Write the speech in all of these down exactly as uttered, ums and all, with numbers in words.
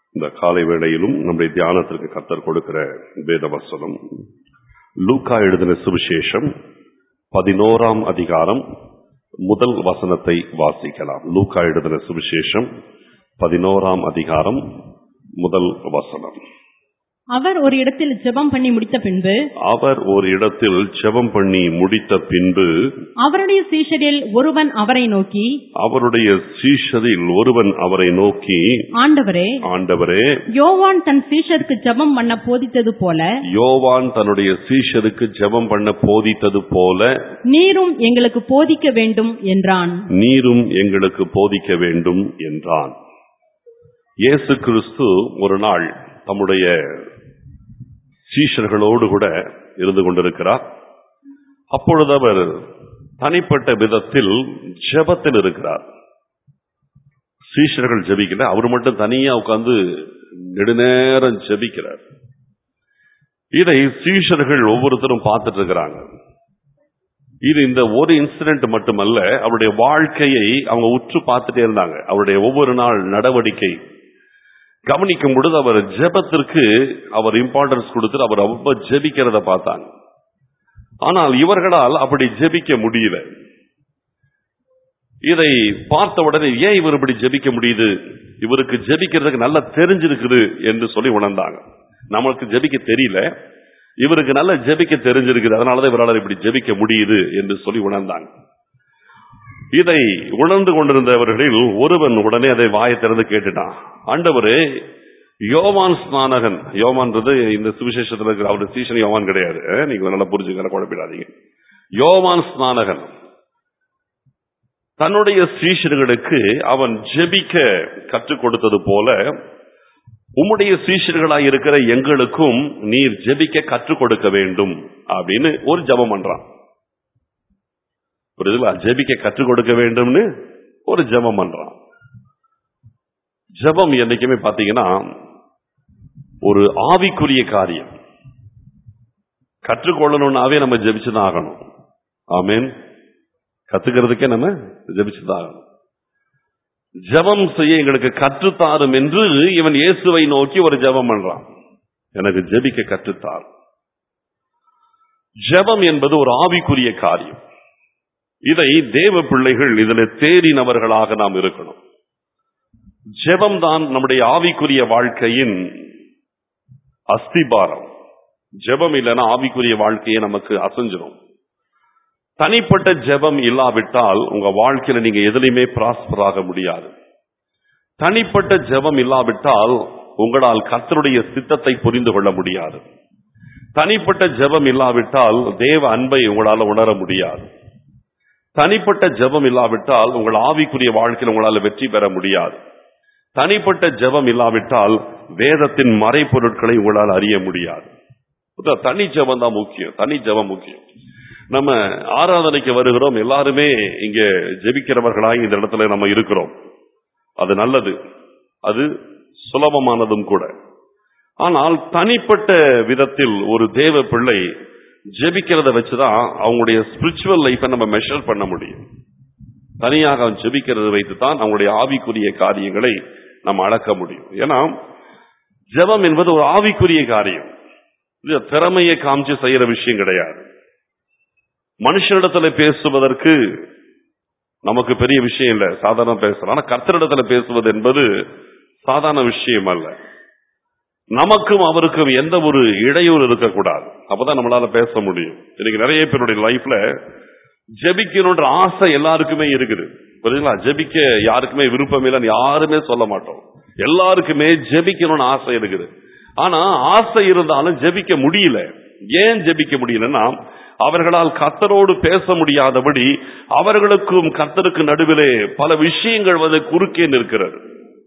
இந்த காலை வேளையிலும் நம்முடைய தியானத்திற்கு கர்த்தர் கொடுக்கிற வேத வசனம் லூக்கா எழுதின சுவிசேஷம் பதினோராம் அதிகாரம் முதல் வசனத்தை வாசிக்கலாம். லூக்கா எழுதின சுவிசேஷம் பதினோராம் அதிகாரம் முதல் வசனம். அவர் ஒரு இடத்தில் ஜெபம் பண்ணி முடித்த பின்பு அவர் ஒரு இடத்தில் ஜெபம் பண்ணி முடித்த பின்பு அவருடைய சீஷரில் ஒருவன் அவரை நோக்கி அவருடைய சீஷரில் ஒருவன் அவரை நோக்கி ஆண்டவரே ஆண்டவரே யோவான் தன் சீஷருக்கு ஜெபம் பண்ண போதித்தது போல யோவான் தன்னுடைய சீஷருக்கு ஜெபம் பண்ண போதித்தது போல நீரும் எங்களுக்கு போதிக்க வேண்டும் என்றான். நீரும் எங்களுக்கு போதிக்க வேண்டும் என்றான். இயேசு கிறிஸ்து ஒரு நாள் தம்முடைய சீஷர்களோடு கூட இருந்து கொண்டிருக்கிறார். அப்பொழுது அவர் தனிப்பட்ட விதத்தில் ஜெபத்தில் இருக்கிறார். சீஷர்கள் ஜெபிக்கல, அவர் மட்டும் தனியா உட்கார்ந்து நெடுநேரம் ஜெபிக்கிறார். இதை சீஷர்கள் ஒவ்வொருத்தரும் பார்த்துட்டு இருக்கிறாங்க. இது இந்த ஒரு இன்சிடென்ட் மட்டுமல்ல, அவருடைய வாழ்க்கையை அவங்க உற்று பார்த்துட்டே இருந்தாங்க. அவருடைய ஒவ்வொரு நாள் நடவடிக்கை கவனிக்கும் பொழுது அவர் ஜெபத்திற்கு அவர் இம்பார்ட்டன்ஸ் கொடுத்து அவர் ரொம்ப ஜெபிக்கிறத பார்த்தாங்க. ஆனால் இவர்களால் அப்படி ஜெபிக்க முடியல. இதை பார்த்த உடனே ஏன் இவர் இப்படி ஜெபிக்க முடியுது, இவருக்கு ஜெபிக்கிறதுக்கு நல்லா தெரிஞ்சிருக்குது என்று சொல்லி உணர்ந்தாங்க. நமக்கு ஜெபிக்க தெரியல, இவருக்கு நல்ல ஜெபிக்க தெரிஞ்சிருக்குது, அதனாலதான் இவரால் இப்படி ஜெபிக்க முடியுது என்று சொல்லி உணர்ந்தாங்க. இதை உணர்ந்து கொண்டிருந்தவர்களில் ஒருவன் உடனே அதை வாயை திறந்து கேட்டுட்டான், ஆண்டவரே யோவான் ஸ்நானகன், யோவான்றது இந்த சுவிசேஷத்தில் இருக்கிற அவருடைய சீஷன் யோவான் கிடையாது, நீங்க நல்லா புரிஞ்சுக்கிற குழப்பிடாதீங்க. யோவான் ஸ்நானகன் தன்னுடைய சீஷர்களுக்கு அவன் ஜெபிக்க கற்றுக் கொடுத்தது போல உம்முடைய சீஷர்களாய் இருக்கிற எங்களுக்கும் நீர் ஜெபிக்க கற்றுக் கொடுக்க வேண்டும் அப்படின்னு ஒரு ஜெபம் பண்றான். புரியுதுங்களா? ஜெபிக்க கற்றுக் கொடுக்க வேண்டும்னு ஒரு ஜெபம் பண்றான். ஜெபம் என்னைக்குமே பாத்தீங்கன்னா ஒரு ஆவிக்குரிய காரியம். கற்றுக்கொள்ளணும்னாவே நம்ம ஜெபிச்சுதான் ஆகணும். ஆமேன். கத்துக்கிறதுக்கே நம்ம ஜெபிச்சுதான் ஆகணும். ஜெபம் செய்ய எங்களுக்கு கற்றுத்தாரும் என்று இவன் இயேசுவை நோக்கி ஒரு ஜெபம் பண்றான், எனக்கு ஜெபிக்க கற்றுத்தார். ஜெபம் என்பது ஒரு ஆவிக்குரிய காரியம். இதை தேவ பிள்ளைகள் இதில் தேறினவர்களாக நாம் இருக்கணும். ஜெபம் தான் நம்முடைய ஆவிக்குரிய வாழ்க்கையின் அஸ்திபாரம். ஜெபம் இல்லைன்னா ஆவிக்குரிய வாழ்க்கையை நமக்கு அசைஞ்சிடும். தனிப்பட்ட ஜெபம் இல்லாவிட்டால் உங்க வாழ்க்கையில நீங்க எதிலையுமே பிராஸ்பர் ஆக முடியாது. தனிப்பட்ட ஜெபம் இல்லாவிட்டால் உங்களால் கர்த்தருடைய சித்தத்தை புரிந்து கொள்ள முடியாது. தனிப்பட்ட ஜெபம் இல்லாவிட்டால் தேவ அன்பை உங்களால் உணர முடியாது. தனிப்பட்ட ஜெபம் இல்லாவிட்டால் உங்கள் ஆவிக்குரிய வாழ்க்கையில் உங்களால் வெற்றி பெற முடியாது. தனிப்பட்ட ஜெபம் இல்லாவிட்டால் வேதத்தின் மறைபொருட்களை உங்களால் அறிய முடியாது. தனி ஜெபம் தான் முக்கியம். தனி ஜெபம் முக்கியம். நம்ம ஆராதனைக்கு வருகிறோம், எல்லாருமே இங்க ஜெபிக்கிறவர்களாய் இந்த இடத்துல நம்ம இருக்கிறோம். அது நல்லது, அது சுலபமானதும் கூட. ஆனால் தனிப்பட்ட விதத்தில் ஒரு தேவ பிள்ளை ஜெபிக்கிறத வச்சுதான் அவங்களுடைய ஸ்பிரிச்சுவல் லைஃபை நம்ம மெஷர் பண்ண முடியும். தனியாக அவன் ஜெபிக்கிறத வைத்துதான் அவங்களுடைய ஆவிக்குரிய காரியங்களை நம்ம அளக்க முடியும். ஏன்னா ஜெபம் என்பது ஒரு ஆவிக்குரிய காரியம். இது திறமையை காமிச்சு செய்யற விஷயம் கிடையாது. மனுஷனிடத்துல பேசுவதற்கு நமக்கு பெரிய விஷயம் இல்லை, சாதாரண பேசலாம். ஆனா கர்த்தரிடத்துல பேசுவது என்பது சாதாரண விஷயம் அல்ல. நமக்கும் அவருக்கும் எந்த ஒரு இடையூறு இருக்கக்கூடாது, அப்பதான் நம்மளால பேச முடியும். இன்னைக்கு நிறைய பேருடைய லைஃப்ல ஜெபிக்கணும்ன்ற ஆசை எல்லாருக்குமே இருக்குது. புரியுதுங்களா? ஜெபிக்க யாருக்குமே விருப்பம் இல்லைன்னு யாருமே சொல்ல மாட்டோம். எல்லாருக்குமே ஜெபிக்கணும்னு ஆசை இருக்குது. ஆனா ஆசை இருந்தாலும் ஜெபிக்க முடியல. ஏன் ஜெபிக்க முடியலன்னா அவர்களால் கர்த்தரோடு பேச முடியாதபடி அவர்களுக்கும் கர்த்தருக்கு நடுவிலே பல விஷயங்கள் வந்து குறுக்கே நிற்கிறது.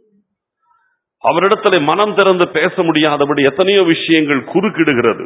அவரிடத்துல மனம் திறந்து பேச முடியாதபடி எத்தனையோ விஷயங்கள் குறுக்கிடுகிறது.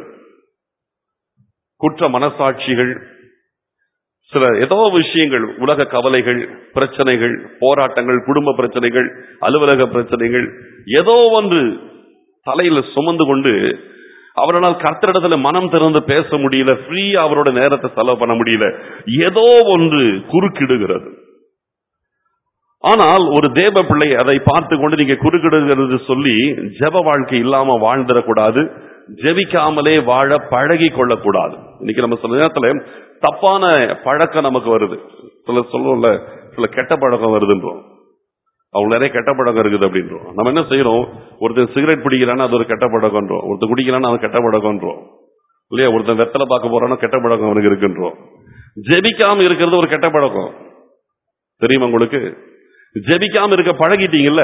குற்ற மனசாட்சிகள், சில ஏதோ விஷயங்கள், உலக கவலைகள், பிரச்சனைகள், போராட்டங்கள், குடும்ப பிரச்சனைகள், அலுவலக பிரச்சனைகள், ஏதோ ஒன்று தலையில சுமந்து கொண்டு அவரால் கர்த்தரிடத்துல மனம் திறந்து பேச முடியல, ஃப்ரீயா அவரோட நேரத்தை செலவு பண்ண முடியல. ஏதோ ஒன்று குறுக்கிடுகிறது. ஆனால் ஒரு தேவ பிள்ளை அதை பார்த்து கொண்டு நீங்க குறுக்கிடுகிறது சொல்லி ஜெப வாழ்க்கை இல்லாம வாழ்ந்துடக்கூடாது, ஜெபிக்காமலே வாழ பழகி கொள்ளக்கூடாது. இன்னைக்கு நம்ம சில நேரத்துல தப்பான பழக்கம் நமக்கு வருது. சில சொல்லுவோம்ல, சில கெட்ட பழக்கம் வருதுன்றோம். அவங்க நிறைய கெட்ட பழக்கம் இருக்குது அப்படின்றோம். நம்ம என்ன செய்யறோம்? ஒருத்தர் சிகரெட் பிடிக்கிறான்னா அது ஒரு கெட்ட பழக்கம்ன்றோம், ஒருத்தர் குடிக்கிறான்னா அது கெட்ட பழக்கம்ன்றோம் இல்லையா? ஒருத்தர் வெத்தலை பார்க்க போறான்னா கெட்ட பழக்கம் அவனுக்கு இருக்குன்றோம். ஜெபிக்காம இருக்கிறது ஒரு கெட்ட பழக்கம், தெரியுமா உங்களுக்கு? ஜெபிக்காம இருக்க பழகிட்டீங்கல்ல,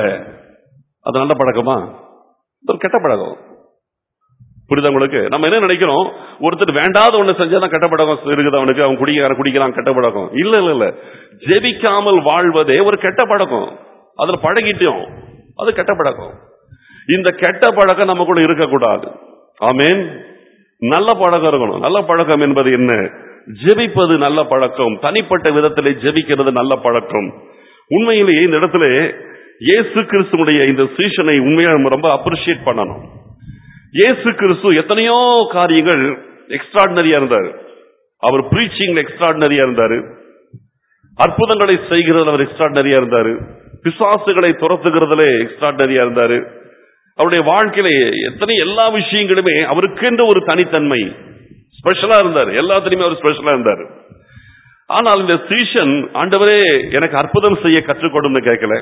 அது நல்ல பழக்கமா? ஒரு கெட்ட பழக்கம். புரியுதா உங்களுக்கு? நம்ம என்ன நினைக்கிறோம், ஒருத்தர் வேண்டாத ஒண்ணு செஞ்சாதான் கெட்ட பழக்கம் இருக்குது அவனுக்கு, அவன் குடிக்கிறான் குடிக்கிறான் கெட்ட பழக்கம். இல்ல இல்ல இல்ல, ஜெபிக்காமல் வாழ்வதே ஒரு கெட்ட பழக்கம். அதுல பழகிட்டோம், அது கெட்ட பழக்கம். இந்த கெட்ட பழக்கம் நமக்குள்ள இருக்கக்கூடாது. ஆமென். நல்ல பழக்கம் இருக்கணும். நல்ல பழக்கம் என்பது என்ன? ஜெபிப்பது நல்ல பழக்கம், தனிப்பட்ட விதத்திலே ஜெபிக்கிறது நல்ல பழக்கம். உண்மையிலேயே இந்த இடத்துல இயேசு கிறிஸ்துடைய இந்த சீஷனை உண்மையா ரொம்ப அப்ரிஷியேட் பண்ணணும். இயேசு கிறிஸ்து எத்தனையோ காரியங்கள் எக்ஸ்ட்ராடினரியா இருந்தார். அவர் பிரீச்சிங்ல எக்ஸ்ட்ராடினரியா இருந்தாரு, அற்புதங்களை செய்கிறதுல அவர் எக்ஸ்ட்ராடினரியா இருந்தாரு, பிசாசுகளை துரத்துகிறதுல எக்ஸ்ட்ராடினரியா இருந்தாரு. அவருடைய வாழ்க்கையில எத்தனை எல்லா விஷயங்களுமே அவருக்கென்று ஒரு தனித்தன்மை, ஸ்பெஷலா இருந்தார். எல்லாத்திலுமே அவர் ஸ்பெஷலா இருந்தார். ஆனால் இந்த சீஷன், ஆண்டவரே எனக்கு அற்புதம் செய்ய கற்றுக் கொடுன்னு கேட்கல,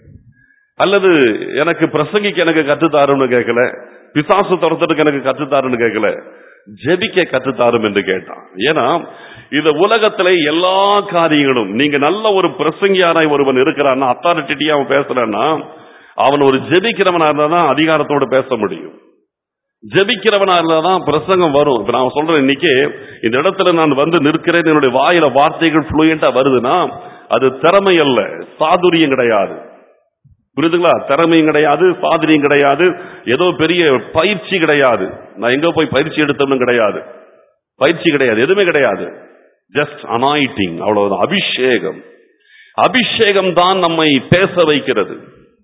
அல்லது எனக்கு பிரசங்கிக்க எனக்கு கற்றுத்தாருன்னு கேட்கல, பிசாசு துரத்துறதுக்கு எனக்கு கற்றுத்தாருன்னு கேட்கல, ஜெபிக்க கற்றுத்தாரும் என்று கேட்டான். ஏன்னா இந்த உலகத்துல எல்லா காரியங்களும், நீங்க நல்ல ஒரு பிரசங்கியாராய் ஒருவன் இருக்கிறான்னா, அத்தாரிட்டியா அவன் பேசுறான்னா, அவன் ஒரு ஜெபிக்கிறவனா இருந்தாதான் அதிகாரத்தோடு பேச முடியும். ஜெபிக்கிறவனா இருந்தாதான் பிரசங்கம் வரும். இப்ப நான் சொல்றேன், இன்னைக்கு இந்த இடத்துல நான் வந்து நிற்கிறேன், என்னுடைய வாயில வார்த்தைகள் ஃப்ளூயண்டா வருதுன்னா அது திறமை அல்ல, சாதுரியம் கிடையாது. புரியுதுங்களா? திறமையும் கிடையாது, சாதுரியம் கிடையாது, ஏதோ பெரிய பயிற்சி கிடையாது. நான் எங்க போய் பயிற்சி எடுத்தோம்னு கிடையாது, பயிற்சி கிடையாது, எதுவுமே கிடையாது. ஜஸ்ட் அனாயிட்டிங், அவ்வளவுதான். அபிஷேகம். அபிஷேகம் தான் நம்மை பேச வைக்கிறது.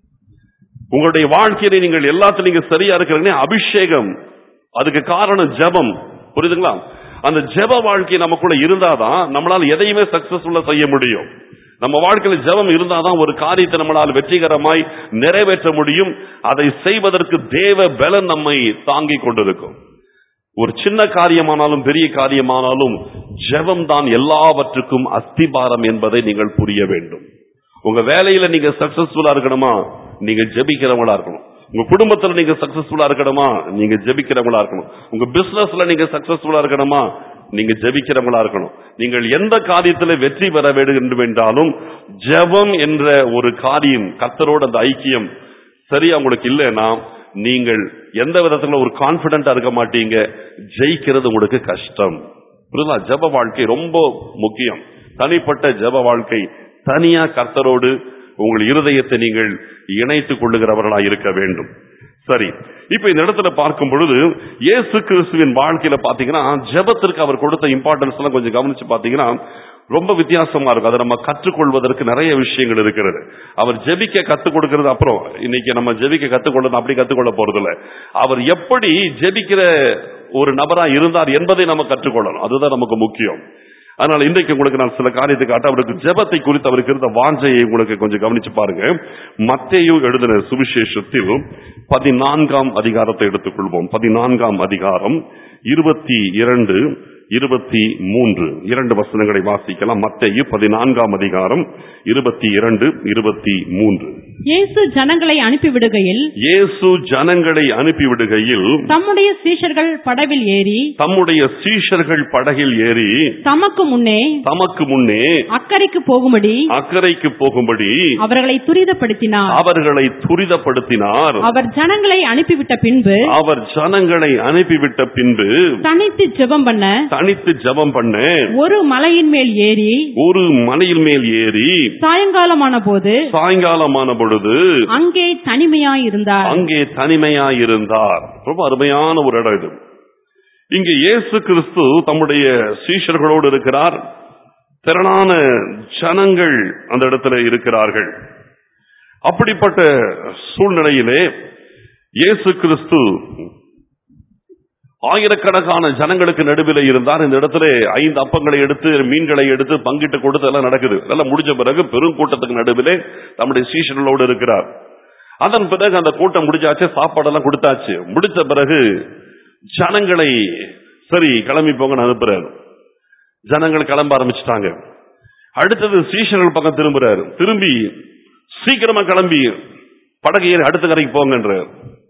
உங்களுடைய வாழ்க்கையில நீங்கள் எல்லாத்திலும் நீங்க சரியா இருக்கிறீங்க, அபிஷேகம். அதுக்கு காரணம் ஜெபம். புரியுதுங்களா? அந்த ஜெப வாழ்க்கை நமக்குள்ள இருந்தாதான் நம்மளால எதையுமே சக்சஸ்ஃபுல்லா செய்ய முடியும். நம்ம வாழ்க்கையில ஜெபம் இருந்தாதான் ஒரு காரியத்தை நம்மளால் வெற்றிகரமாய் நிறைவேற்ற முடியும். அதை செய்வதற்கு தேவ பலன் நம்மை தாங்கி கொண்டிருக்கும். ஒரு சின்ன காரியமானாலும் பெரிய காரியமானாலும் ஜெபம் தான் எல்லாவற்றுக்கும் அஸ்திபாரம் என்பதை நீங்கள் புரிய வேண்டும். உங்க வேலையில நீங்க சக்சஸ்ஃபுல்லா இருக்கணுமா, நீங்க ஜெபிக்கிறவங்களா இருக்கணும். உங்க குடும்பத்துல நீங்க சக்சஸ்ஃபுல்லா இருக்கணுமா, நீங்க ஜெபிக்கிறவங்களா இருக்கணும். உங்க பிசினஸ்ல நீங்க சக்சஸ்ஃபுல்லா இருக்கணுமா, நீங்க ஜெபிக்கிறவங்களா இருக்கணும். நீங்கள் எந்த காரியத்துல வெற்றி பெற வேண்டும் என்றாலும் ஜெபம் என்ற ஒரு காரியம், கர்த்தரோட அந்த ஐக்கியம் சரியா உங்களுக்கு இல்லைன்னா நீங்கள் எந்த விதத்துல ஒரு கான்பிடென்டா இருக்க மாட்டீங்க, ஜெயிக்கிறது உங்களுக்கு கஷ்டம். புரியுதா? ஜெப வாழ்க்கை ரொம்ப முக்கியம். தனிப்பட்ட ஜெப வாழ்க்கை, தனியா கர்த்தரோடு உங்கள் இருதயத்தை நீங்கள் இணைத்துக் கொள்ளுகிறவர்களாக இருக்க வேண்டும். சரி, இப்ப இந்த இடத்துல பார்க்கும் பொழுது இயேசு கிறிஸ்துவின் வாழ்க்கையில பாத்தீங்கன்னா ஜெபத்திற்கு அவர் கொடுத்த இம்பார்ட்டன்ஸ் எல்லாம் கொஞ்சம் கவனிச்சு பாத்தீங்கன்னா ரொம்ப வித்தியாசமா இருக்கும். அதை நம்ம கற்றுக்கொள்வதற்கு நிறைய விஷயங்கள் இருக்கிறது. அவர் ஜெபிக்க கத்துக் கொடுக்கிறது, அப்புறம் இன்னைக்கு நம்ம ஜெபிக்க கத்துக்கொள்ள அப்படி கத்துக்கொள்ள போறது இல்ல. அவர் எப்படி ஜெபிக்கிற ஒரு நபரா இருந்தார் என்பதை நம்ம கற்றுக்கொள்ளணும், அதுதான் நமக்கு முக்கியம். அதனால இன்றைக்கு உங்களுக்கு நான் சில காரியத்தை காட்ட, அவருக்கு ஜெபத்தை குறித்து அவருக்கு இருந்த வாஞ்சையை உங்களுக்கு கொஞ்சம் கவனிச்சு பாருங்க. மத்தேயு எழுதின சுவிசேஷத்தில் பதினான்காம் அதிகாரத்தை எடுத்துக்கொள்வோம். பதினான்காம் அதிகாரம் இருபத்தி இரண்டு இருபத்தி மூன்று இரண்டு வசனங்களை வாசிக்கலாம். மத்தேயு பதினான்காம் அதிகாரம் இருபத்தி இரண்டு இருபத்தி மூன்று. இயேசு ஜனங்களை அனுப்பிவிடுகையில் இயேசு ஜனங்களை அனுப்பிவிடுகையில் தம்முடைய சீஷர்கள் படவில் ஏறி தம்முடைய சீஷர்கள் படகில் ஏறி தமக்கு முன்னே தமக்கு முன்னே அக்கறைக்கு போகும்படி அக்கறைக்கு போகும்படி அவர்களை துரிதப்படுத்தினார். அவர்களை துரிதப்படுத்தினார். அவர் ஜனங்களை அனுப்பிவிட்ட பின்பு அவர் ஜனங்களை அனுப்பிவிட்ட பின்பு தனித்து ஜெபம் பண்ண தனித்து ஜெபம் பண்ண ஒரு மலையின் மேல் ஏறி ஒரு மலையின் மேல் ஏறி சாயங்காலமான போது சாயங்காலமான பொழுது அங்கே தனிமையாயிருந்தார். அங்கே தனிமையாயிருந்தார். ரொம்ப அருமையான ஒரு இடம் இது. இங்கே இயேசு கிறிஸ்து தம்முடைய சீஷர்களோடு இருக்கிறார். திரளான ஜனங்கள் அந்த இடத்துல இருக்கிறார்கள். அப்படிப்பட்ட சூழ்நிலையிலே இயேசு கிறிஸ்து ஆயிரக்கணக்கான ஜனங்களுக்கு நடுவில் இருந்தார். இந்த இடத்துல ஐந்து அப்பங்களை எடுத்து மீன்களை எடுத்து பங்கிட்டு கொடுத்து எல்லாம் நடக்குது. எல்லாம் முடிஞ்ச பிறகு பெரும் கூட்டத்துக்கு நடுவிலே நம்முடைய சீஷர்களோடு இருக்கிறார். அதன் பிறகு அந்த கூட்டம் முடிஞ்சாச்சு, சாப்பாடெல்லாம் கொடுத்தாச்சு. முடிச்ச பிறகு ஜனங்களை சரி கிளம்பி போங்கன்னு அனுப்புறாரு. ஜனங்கள் கிளம்ப ஆரம்பிச்சுட்டாங்க. அடுத்தது சீஷர்கள் பக்கம் திரும்புறாரு. திரும்பி சீக்கிரமா கிளம்பி படகு ஏறி அடுத்த கரைக்கு போங்கன்றார்.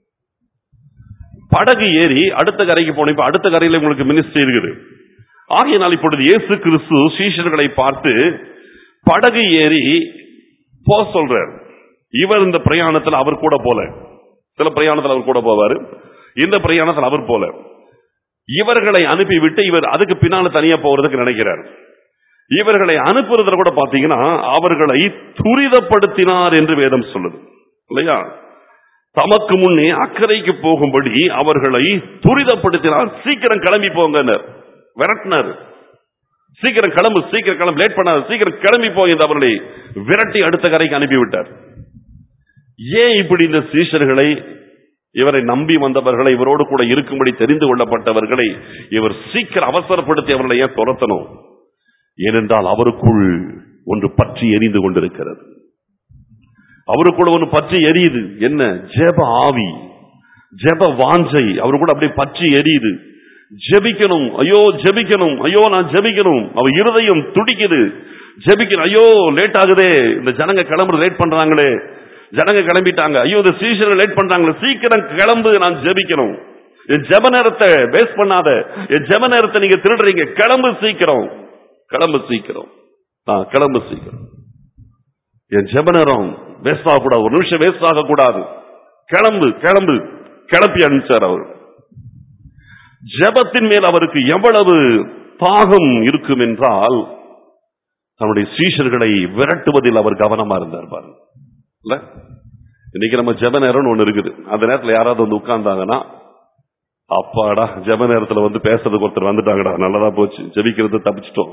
படகு ஏறி அடுத்த கரைக்கு போன, இப்ப அடுத்த கரையில உங்களுக்கு மினிஸ்ட்ரி இருக்குது. ஆகையினால் இப்பொழுது இயேசு கிறிஸ்து சீஷர்களை பார்த்து படகு ஏறி போ சொல்றார். இவர் இந்த பிரயாணத்தில் அவர் கூட போல, சில பிரயாணத்தில் அவர் கூட போவாரு, இந்த பிரயாணத்தில் அவர் போல. இவர்களை அனுப்பிவிட்டு இவர் அதுக்கு பின்னால தனியா போறதுக்கு நினைக்கிறார். இவர்களை அனுப்புறதுல கூட பாத்தீங்கன்னா அவர்களை துரிதப்படுத்தினார் என்று வேதம் சொல்லுது இல்லையா? தமக்கு முன்னே அக்கறைக்கு போகும்படி அவர்களை துரிதப்படுத்தினார். சீக்கிரம் கிளம்பி போங்க விரட்டினார். சீக்கிரம் கிளம்பு, சீக்கிரம் கிளம்பு, லேட் பண்ணார், சீக்கிரம் கிளம்பி போய் அவர்களை விரட்டி அடுத்த கரைக்கு அனுப்பிவிட்டார். ஏன் இப்படி இந்த சீஷர்களை, இவரை நம்பி வந்தவர்களை, இவரோடு கூட இருக்கும்படி தெரிந்து கொள்ளப்பட்டவர்களை இவர் சீக்கிரம் அவசரப்படுத்தி அவர்களை ஏன் துரத்தணும்? ஏனென்றால் அவருக்குள் ஒன்று பற்றி எரிந்து கொண்டிருக்கிறது. அவருக்குள்ள ஒன்று பற்றி எரியுது. என்ன? ஜெப ஆவி, ஜெப வாஞ்சை அவரு கூட அப்படியே பற்றி எரியுது. ஜெபிக்கணும், ஐயோ ஜெபிக்கணும், ஐயோ நான் ஜெபிக்கணும். அவர் இருதயம் துடிக்குது, ஜெபிக்கணும். ஐயோ லேட் ஆகுதே, இந்த ஜனங்க கிளம்புறது லேட் பண்றாங்களே, ஜனங்க கிளம்பிட்டாங்க, ஐயோ இந்த சீஷர்கள் லேட் பண்றாங்களே, சீக்கிரம் கிளம்பு, நான் ஜெபிக்கணும். என் ஜெப நேரத்தை வேஸ்ட் பண்ணாத, என் ஜெப நேரத்தை நீங்க திருடுறீங்க, கிளம்பு சீக்கிரம், கிளம்பு சீக்கிரம், கிளம்பு சீக்கிரம். என் ஜெப நேரம் வேஸ்ட் ஆகக்கூடாது, ஒரு நிமிஷம் வேஸ்ட் ஆகக்கூடாது, கிளம்பு கிளம்பு கிளப்பி அனுப்பிச்சார். அவர் ஜெபத்தின் மேல் அவருக்கு எவ்வளவு தாகம் இருக்கும் என்றால் தன்னுடைய சீஷர்களை விரட்டுவதில் அவர் கவனமா இருந்தார் பாருங்க. இல்ல, இன்னைக்கு நம்ம ஜெப நேரம் ஒண்ணு இருக்குது. அந்த நேரத்தில் யாராவது வந்து உட்கார்ந்தாங்கன்னா, அப்பாடா ஜெப நேரத்தில் வந்து பேசுறதுக்கு ஒருத்தர் வந்துட்டாங்கடா, நல்லதா போச்சு, ஜெபிக்கிறது தப்பிச்சிட்டோம்,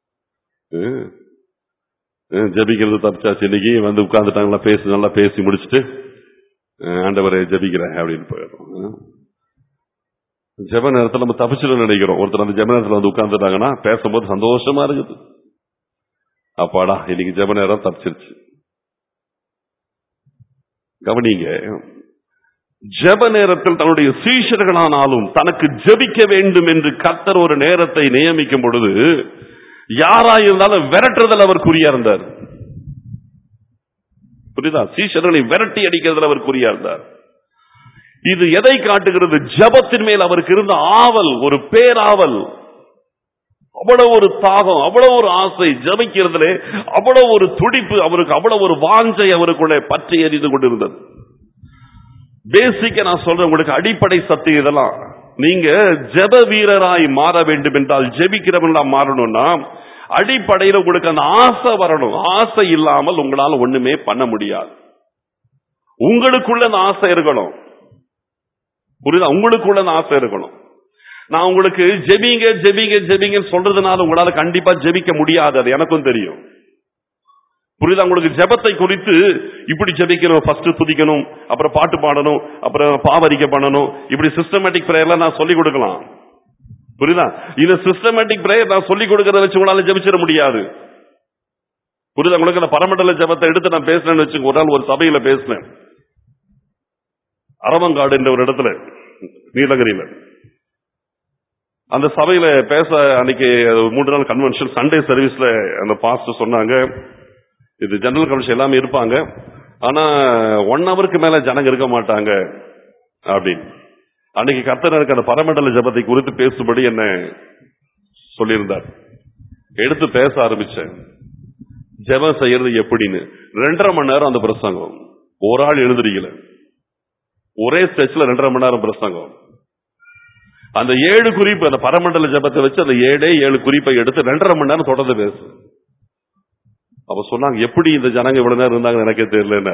ஜெபிக்கிறது தப்பிச்சாச்சு, இன்னைக்கு வந்து உட்கார்ந்துட்டாங்களா, பேசி நல்லா பேசி முடிச்சுட்டு ஆண்டவரை ஜெபிக்கிறேன் அப்படின்னு போயிடும். ஜெப நேரத்தில் நம்ம தப்பிச்சிடும் நினைக்கிறோம். ஒருத்தர் அந்த ஜெப நேரத்தில் வந்து உட்கார்ந்துட்டாங்கன்னா பேசும்போது சந்தோஷமா இருக்குது, அப்பாடா இன்னைக்கு ஜெப நேரம் தப்பிச்சிருச்சு. கவனிங்க, ஜெப நேரத்தில் தன்னுடைய சீஷர்களானாலும் தனக்கு ஜெபிக்க வேண்டும் என்று கர்த்தர் ஒரு நேரத்தை நியமிக்கும் பொழுது யாராயிருந்தாலும் விரட்டுறதில் அவர் குறியா இருந்தார். புரியுதா? சீஷர்களை விரட்டி அடிக்கிறதுல அவர் குறியா இருந்தார். இது எதை காட்டுகிறது? ஜெபத்தின் மேல் அவருக்கு இருந்த ஆவல், ஒரு பேராவல், அவ்வளவு ஒரு தாகம், அவ்வளவு ஒரு ஆசை, ஜெபிக்கிறதுலே அவ்வளவு ஒரு துடிப்பு அவருக்கு, அவ்வளவு ஒரு வாஞ்சை அவருக்குள்ளே பற்றி எரிந்து கொண்டிருந்தது. பேசிக்க நான் சொல்றேன் உங்களுக்கு, அடிப்படை சக்தி இதெல்லாம். நீங்க ஜெப வீரராய் மாற வேண்டும் என்றால், ஜெபிக்கிறவங்களா மாறணும்னா அடிப்படையில் உங்களுக்கு அந்த ஆசை வரணும். ஆசை இல்லாமல் உங்களால ஒண்ணுமே பண்ண முடியாது. உங்களுக்குள்ள அந்த ஆசை இருக்கணும். புரியுதா? உங்களுக்குள்ள அந்த ஆசை இருக்கணும். நான் உங்களுக்கு ஜெபிங்க ஜெபிங்க ஜெபிங்கன்னு சொல்றதுனால உங்களால கண்டிப்பா ஜெபிக்க முடியாது, அது எனக்கும் தெரியும். புரியுதா? உங்களுக்கு ஜெபத்தை குறித்து இப்படி ஜெபிக்கணும், ஃபர்ஸ்ட் துதிக்கணும், அப்புறம் பாட்டு பாடணும், அப்புறம் பாவரிக்க பண்ணணும், இப்படி சிஸ்டமேட்டிக் பிரேயர்ல நான் சொல்லிக் கொடுக்கலாம். புரியுதா? இந்த சிஸ்டமேட்டிக் பிரேயர் நான் சொல்லிக் கொடுக்கறத வச்சு உங்களால ஜெபிச்சிட முடியாது. புரியுதா? உங்களுக்கு அந்த பரமண்டல ஜெபத்தை எடுத்து நான் பேசுறேன்னு வச்சுங்க. ஒரு நாள் ஒரு சபையில பேசினேன், அரவங்காடு என்ற ஒரு இடத்துல, நீலகிரியில. அந்த சபையில பேச அன்னைக்கு மூன்று நாள் கன்வென்ஷன், சண்டே சர்வீஸ்ல அந்த பாஸ்டர் சொன்னாங்க, இது ஜெனரல் கன்வென்ஷன் எல்லாமே இருப்பாங்க, ஆனா ஒன் ஹவருக்கு மேல ஜனங்க இருக்க மாட்டாங்க அப்படின்னு. அன்னைக்கு கர்த்தர் எனக்கு அந்த பரமண்டல ஜெபத்தை குறித்து பேசும்படி என்ன சொல்லியிருந்தார். எடுத்து பேச ஆரம்பிச்சேன், ஜெபம் செய்யறது எப்படின்னு. ரெண்டரை மணி நேரம் அந்த பிரசங்கம், ஒரு ஆள் எழுந்திருக்கல, ஒரே ஸ்டேஜ்ல ரெண்டரை மணி நேரம் பிரசங்கம். அந்த ஏழு குறிப்பு, அந்த பரமண்டல ஜெபத்தை வச்சு அந்த ஏழே ஏழு குறிப்பை எடுத்து ரெண்டரை மணி நேரம் தொடர்ந்து பேசு. அப்ப சொன்னாங்க, எப்படி இந்த ஜனங்க இவ்வளவு நேரம் இருந்தாங்க எனக்கே தெரியல.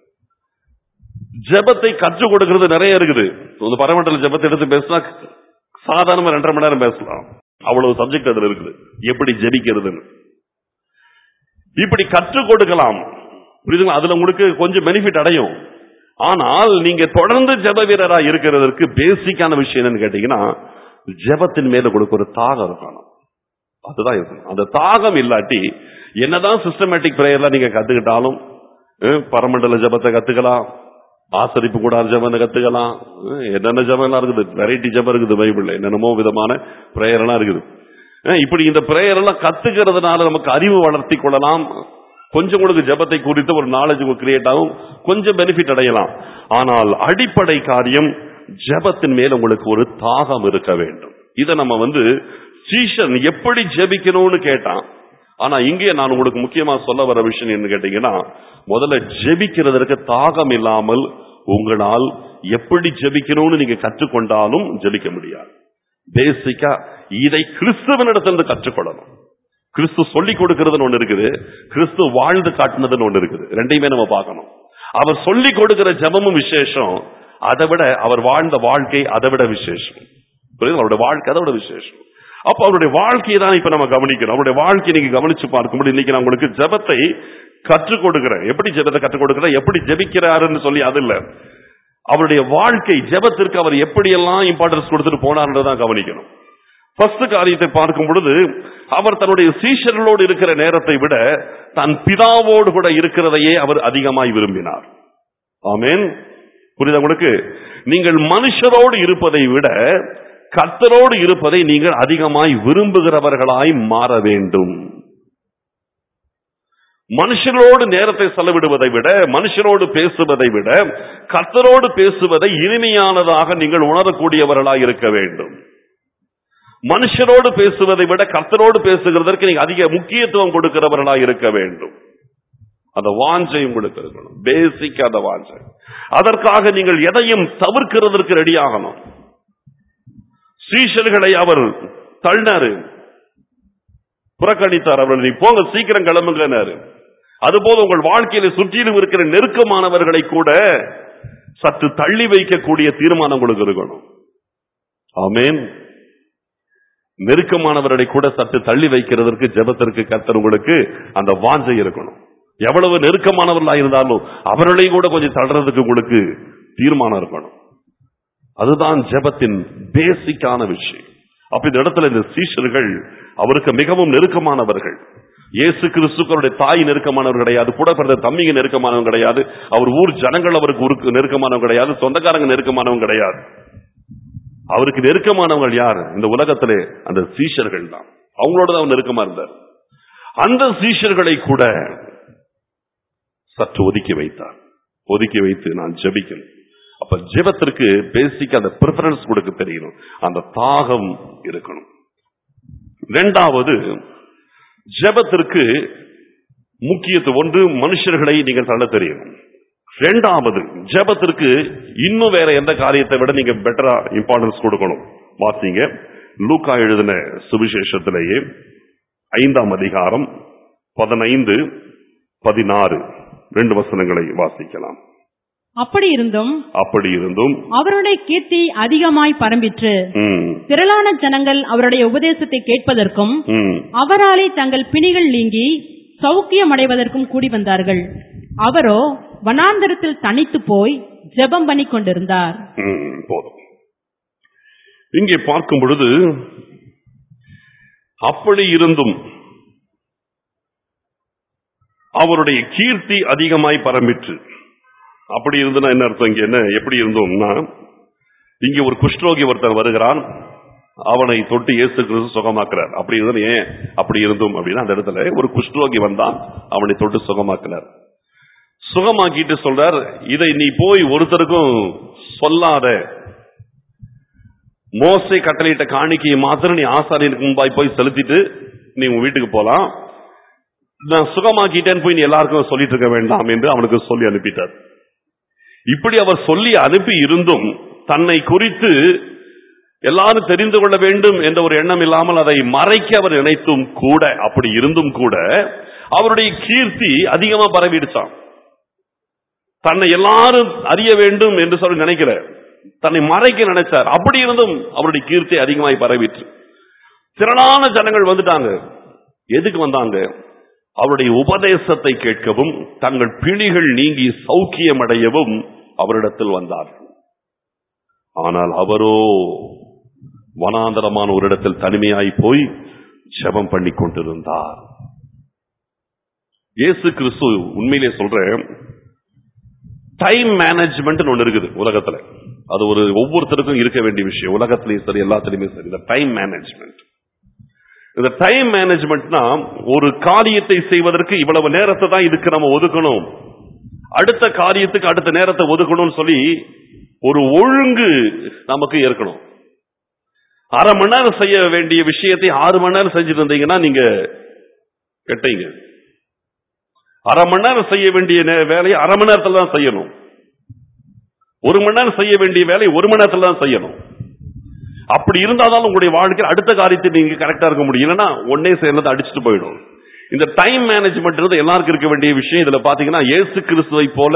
ஜெபத்தை கற்றுக் கொடுக்கிறது நிறைய இருக்குது. இந்த பரமண்டல ஜெபத்தை எடுத்து பேசினா சாதாரணமா ரெண்டரை மணி நேரம் பேசலாம், அவ்வளவு சப்ஜெக்ட் அதுல இருக்குது, எப்படி ஜெபிக்கிறதுன்னு. இப்படி கற்றுக் கொடுக்கலாம், புரியுதுங்களா? அதுல உங்களுக்கு கொஞ்சம் பெனிஃபிட் அடையும். ஆனால் நீங்க தொடர்ந்து ஜெப வீரரா இருக்கிறதற்கு பேசிக்கான விஷயம் என்னன்னு கேட்டீங்கன்னா, ஜெபத்தின் மேல உங்களுக்கு ஒரு தாகம் இருக்கணும். அதுதான் இருக்கணும். அந்த தாகம் இல்லாட்டி என்னதான் சிஸ்டமேட்டிக் பிரேயர்லாம் நீங்க கத்துக்கிட்டாலும், பரமண்டல ஜெபத்தை கத்துக்கலாம், ஆசரிப்பு கூடாத ஜெபத்தை கத்துக்கலாம், என்னென்ன ஜெபம் எல்லாம் இருக்குது, வெரைட்டி ஜெபம் இருக்குது பைபிள்ல, என்னென்னமோ விதமான பிரேயர் எல்லாம் இருக்குது. இப்படி இந்த பிரேயர் எல்லாம் கத்துக்கிறதுனால நமக்கு அறிவு வளர்த்தி கொள்ளலாம், கொஞ்சம் உங்களுக்கு ஜெபத்தை குறித்து ஒரு நாலேஜ் கிரியேட் ஆகும், கொஞ்சம் பெனிஃபிட் அடையலாம். ஆனால் அடிப்படை காரியம் ஜெபத்தின் மேல உங்களுக்கு ஒரு தாகம் இருக்க வேண்டும். இதை நம்ம வந்து சீஷன் எப்படி ஜெபிக்கணும்னு கேட்டான். ஆனா இங்கே நான் உங்களுக்கு முக்கியமா சொல்ல வர விஷயம் என்ன கேட்டீங்கன்னா, முதல்ல ஜெபிக்கிறதற்கு தாகம் இல்லாமல் உங்களால் எப்படி ஜெபிக்கணும்னு நீங்க கற்றுக்கொண்டாலும் ஜெபிக்க முடியாது. பேசிக்கா இதை கிறிஸ்துவனிடத்திலிருந்து கற்றுக்கொள்ளணும். கிறிஸ்து சொல்லிக் கொடுக்கிறதுன்னு ஒண்ணு இருக்குது, கிறிஸ்து வாழ்ந்து காட்டினதுன்னு ஒண்ணு இருக்குது. ரெண்டையுமே நம்ம பார்க்கணும். அவர் சொல்லிக் கொடுக்கிற ஜெபமும் விசேஷம், அதை விட அவர் வாழ்ந்த வாழ்க்கை அதை விட விசேஷம். அவருடைய வாழ்க்கை அதை விட விசேஷம். அப்ப அவருடைய வாழ்க்கையை தான் இப்ப நம்ம கவனிக்கணும். அவருடைய வாழ்க்கையை நீங்க கவனிச்சு பார்க்கும்போது, இன்னைக்கு நான் உங்களுக்கு ஜெபத்தை கற்றுக் கொடுக்கிறேன், எப்படி ஜெபத்தை கற்றுக் கொடுக்கிறேன், எப்படி ஜெபிக்கிறாருன்னு சொல்லி அது இல்ல, அவருடைய வாழ்க்கை ஜெபத்திற்கு அவர் எப்படியெல்லாம் இம்பார்ட்டன்ஸ் கொடுத்துட்டு போனார்ன்றதான் கவனிக்கணும். ஃபர்ஸ்ட் காரியத்தை பார்க்கும் பொழுது, அவர் தன்னுடைய சீஷர்களோடு இருக்கிற நேரத்தை விட தன் பிதாவோடு கூட இருக்கிறதையே அவர் அதிகமாய் விரும்பினார். ஆமென். புரியுதா உங்களுக்கு? நீங்கள் மனுஷரோடு இருப்பதை விட கர்த்தரோடு இருப்பதை நீங்கள் அதிகமாய் விரும்புகிறவர்களாய் மாற வேண்டும். மனுஷரோடு நேரத்தை செலவிடுவதை விட, மனுஷரோடு பேசுவதை விட கர்த்தரோடு பேசுவதை இனிமையானதாக நீங்கள் உணரக்கூடியவர்களாய் இருக்க வேண்டும். மனுஷரோடு பேசுவதை விட கர்த்தரோடு பேசுகிறதற்கு நீங்க அதிக முக்கியத்துவம் கொடுக்கிறவர்களாய் இருக்க வேண்டும். அந்த வாஞ்சை உங்களுக்கு இருக்கணும். பேசிக் அந்த வாஞ்சை. அதற்காக நீங்கள் எதையும் தவிர்க்கிறதற்கு ரெடி ஆகணும். சீஷர்களை அவர் தள்ளினாரு, புறக்கணித்தார். அவர்கள் நீ போங்க, சீக்கிரம் கிளம்புங்கன்னாரு. அதுபோல உங்கள் வாழ்க்கையில சுற்றிலும் இருக்கிற நெருக்கமானவர்களை கூட சற்று தள்ளி வைக்கக்கூடிய தீர்மானம் உங்களுக்கு இருக்கணும். ஆமென். நெருக்கமானவர்களை கூட சற்று தள்ளி வைக்கிறதற்கு ஜெபத்திற்கு கர்த்தர் உங்களுக்கு அந்த வாஞ்சை இருக்கணும். எவ்வளவு நெருக்கமானவர்களா இருந்தாலும் அவர்களையும் கூட கொஞ்சம் தள்ளுறதுக்கு உங்களுக்கு தீர்மானம் இருக்கணும். அதுதான் ஜெபத்தின் பேசிக்கான விஷயம். அப்ப இந்த இடத்துல இந்த சீஷர்கள் அவருக்கு மிகவும் நெருக்கமானவர்கள். இயேசு கிறிஸ்துவனுடைய தாய் நெருக்கமானவர் கிடையாது, கூட பிறந்த தம்பிங்க நெருக்கமானவங்க கிடையாது, அவர் ஊர் ஜனங்கள் அவருக்கு நெருக்கமானவங்க கிடையாது, சொந்தக்காரங்க நெருக்கமானவங்க கிடையாது. அவருக்கு நெருக்கமானவங்க யார்? இந்த உலகத்திலே அந்த சீஷர்கள் தான். அவங்களோட தான் அவர் நெருக்கமா இருந்தார். அந்த சீஷர்களை கூட சற்று ஒதுக்கி வைத்தார். ஒதுக்கி வைத்து நான் ஜெபிக்கணும். அப்ப ஜெபத்திற்கு பேசிக் அந்த பிரெஃபரன்ஸ் கொடுக்க தெரியணும், அந்த தாகம் இருக்கணும். இரண்டாவது, ஜெபத்திற்கு முக்கியத்துவம் ஒன்று, மனுஷர்களை நீங்கள் தள்ள தெரியணும். இரண்டாவது, ஜெபத்திற்கு இன்னும் வேற எந்த காரியத்தை விட நீங்க பெட்டரா இம்பார்ட்டன்ஸ் கொடுக்கணும். வாசிங்க, லூக்கா எழுதின சுவிசேஷத்திலேயே ஐந்தாம் அதிகாரம் பதினைந்து பதினாறு ரெண்டு வசனங்களை வாசிக்கலாம். அப்படி இருந்தும் அப்படி இருந்தும் அவருடைய கீர்த்தி அதிகமாய் பரம்பிற்று. திரளான ஜனங்கள் அவருடைய உபதேசத்தை கேட்பதற்கும் அவராலே தங்கள் பிணிகள் நீங்கி சௌக்கியம் அடைவதற்கும் கூடி வந்தார்கள். அவரோ வனாந்தரத்தில் தனித்து போய் ஜெபம் பண்ணி கொண்டிருந்தார். போதும். இங்கே பார்க்கும் பொழுது அப்படி இருந்தும் அவருடைய கீர்த்தி அதிகமாய் பரம்பிற்று. அப்படி இருந்துனா என்ன அர்த்தம்? இங்க என்ன எப்படி இருந்தோம்னா, இங்க ஒரு குஷ்டரோகி ஒருத்தர் வருகிறான், அவனை தொட்டு இயேசு கிறிஸ்து சுகமாக்குறார். அப்படி இருந்தது ஏன் அப்படி இருந்தோம் அப்படின்னா, அந்த இடத்துல ஒரு குஷ்டரோகி வந்தான், அவனை தொட்டு சுகமாக்குறார். சுகமாக்கிட்டு சொல்றார், இதை நீ போய் ஒருத்தருக்கும் சொல்லாத, மோசே கட்டளையிட்ட காணிக்கையை மாத்திரம் நீ ஆசாரியனுக்கு முன்பாய் போய் செலுத்திட்டு நீ உன் வீட்டுக்கு போலாம், நான் சுகமாக்கிட்டேன்னு போய் நீ எல்லாருக்கும் சொல்லிட்டு இருக்க வேண்டாம் என்று அவனுக்கு சொல்லி அனுப்பிட்டார். இப்படி அவர் சொல்லி அனுப்பி இருந்தும் தன்னை குறித்து எல்லாரும் தெரிந்து கொள்ள வேண்டும் என்ற ஒரு எண்ணம் இல்லாமல் அதை மறைக்க அவர் நினைத்தும் கூட, அப்படி இருந்தும் கூட அவருடைய கீர்த்தி அதிகமா பரவிடுச்சான். தன்னை எல்லாரும் அறிய வேண்டும் என்று சொல்லி நினைக்கல, தன்னை மறைக்க நினைச்சார். அப்படி இருந்தும் அவருடைய கீர்த்தி அதிகமாய் பரவிற்று. திரளான ஜனங்கள் வந்துட்டாங்க. எதுக்கு வந்தாங்க? அவருடைய உபதேசத்தை கேட்கவும் தங்கள் பிணிகள் நீங்கி சௌக்கியம் அடையவும் அவரிடத்தில் வந்தார்கள். ஆனால் அவரோ வனாந்தரமான ஒரு இடத்தில் தனிமையாய் போய் ஜெபம் பண்ணி கொண்டிருந்தார். இயேசு கிறிஸ்து, உண்மையிலே சொல்றேன், டைம் மேனேஜ்மெண்ட் ஒண்ணு இருக்குது உலகத்துல. அது ஒரு ஒவ்வொருத்தருக்கும் இருக்க வேண்டிய விஷயம். உலகத்திலையும் சரி, எல்லாத்திலுமே சரி, இந்த டைம் மேனேஜ்மெண்ட். இந்த டைம் மேனேஜ்மெண்ட்னா, ஒரு காரியத்தை செய்வதற்கு இவ்வளவு நேரத்தை தான் இதுக்கு நம்ம ஒதுக்கணும், அடுத்த காரியத்துக்கு அடுத்த நேரத்தை ஒதுக்கணும்னு சொல்லி ஒரு ஒழுங்கு நமக்கு இருக்கணும். அரை மணி நேரம் செய்ய வேண்டிய விஷயத்தை ஆறு மணி நேரம் செஞ்சுட்டு இருந்தீங்கன்னா நீங்க கெட்டீங்க. அரை மணி நேரம் செய்ய வேண்டிய வேலையை அரை மணி நேரத்தில் தான் செய்யணும். ஒரு மணி நேரம் செய்ய வேண்டிய வேலையை ஒரு மணி நேரத்தில் தான் செய்யணும். அப்படி இருந்தாலும் உங்களுடைய வாழ்க்கையில் அடுத்த காரியத்தை நீங்க கரெக்டா இருக்க முடியும். இல்லைன்னா ஒன்னே சேர்ந்து அடிச்சுட்டு போயிடும். இந்த டைம் மேனேஜ்மெண்ட் எல்லாருக்கும் இருக்க வேண்டிய விஷயம். இதுல பாத்தீங்கன்னா இயேசு கிறிஸ்துவை போல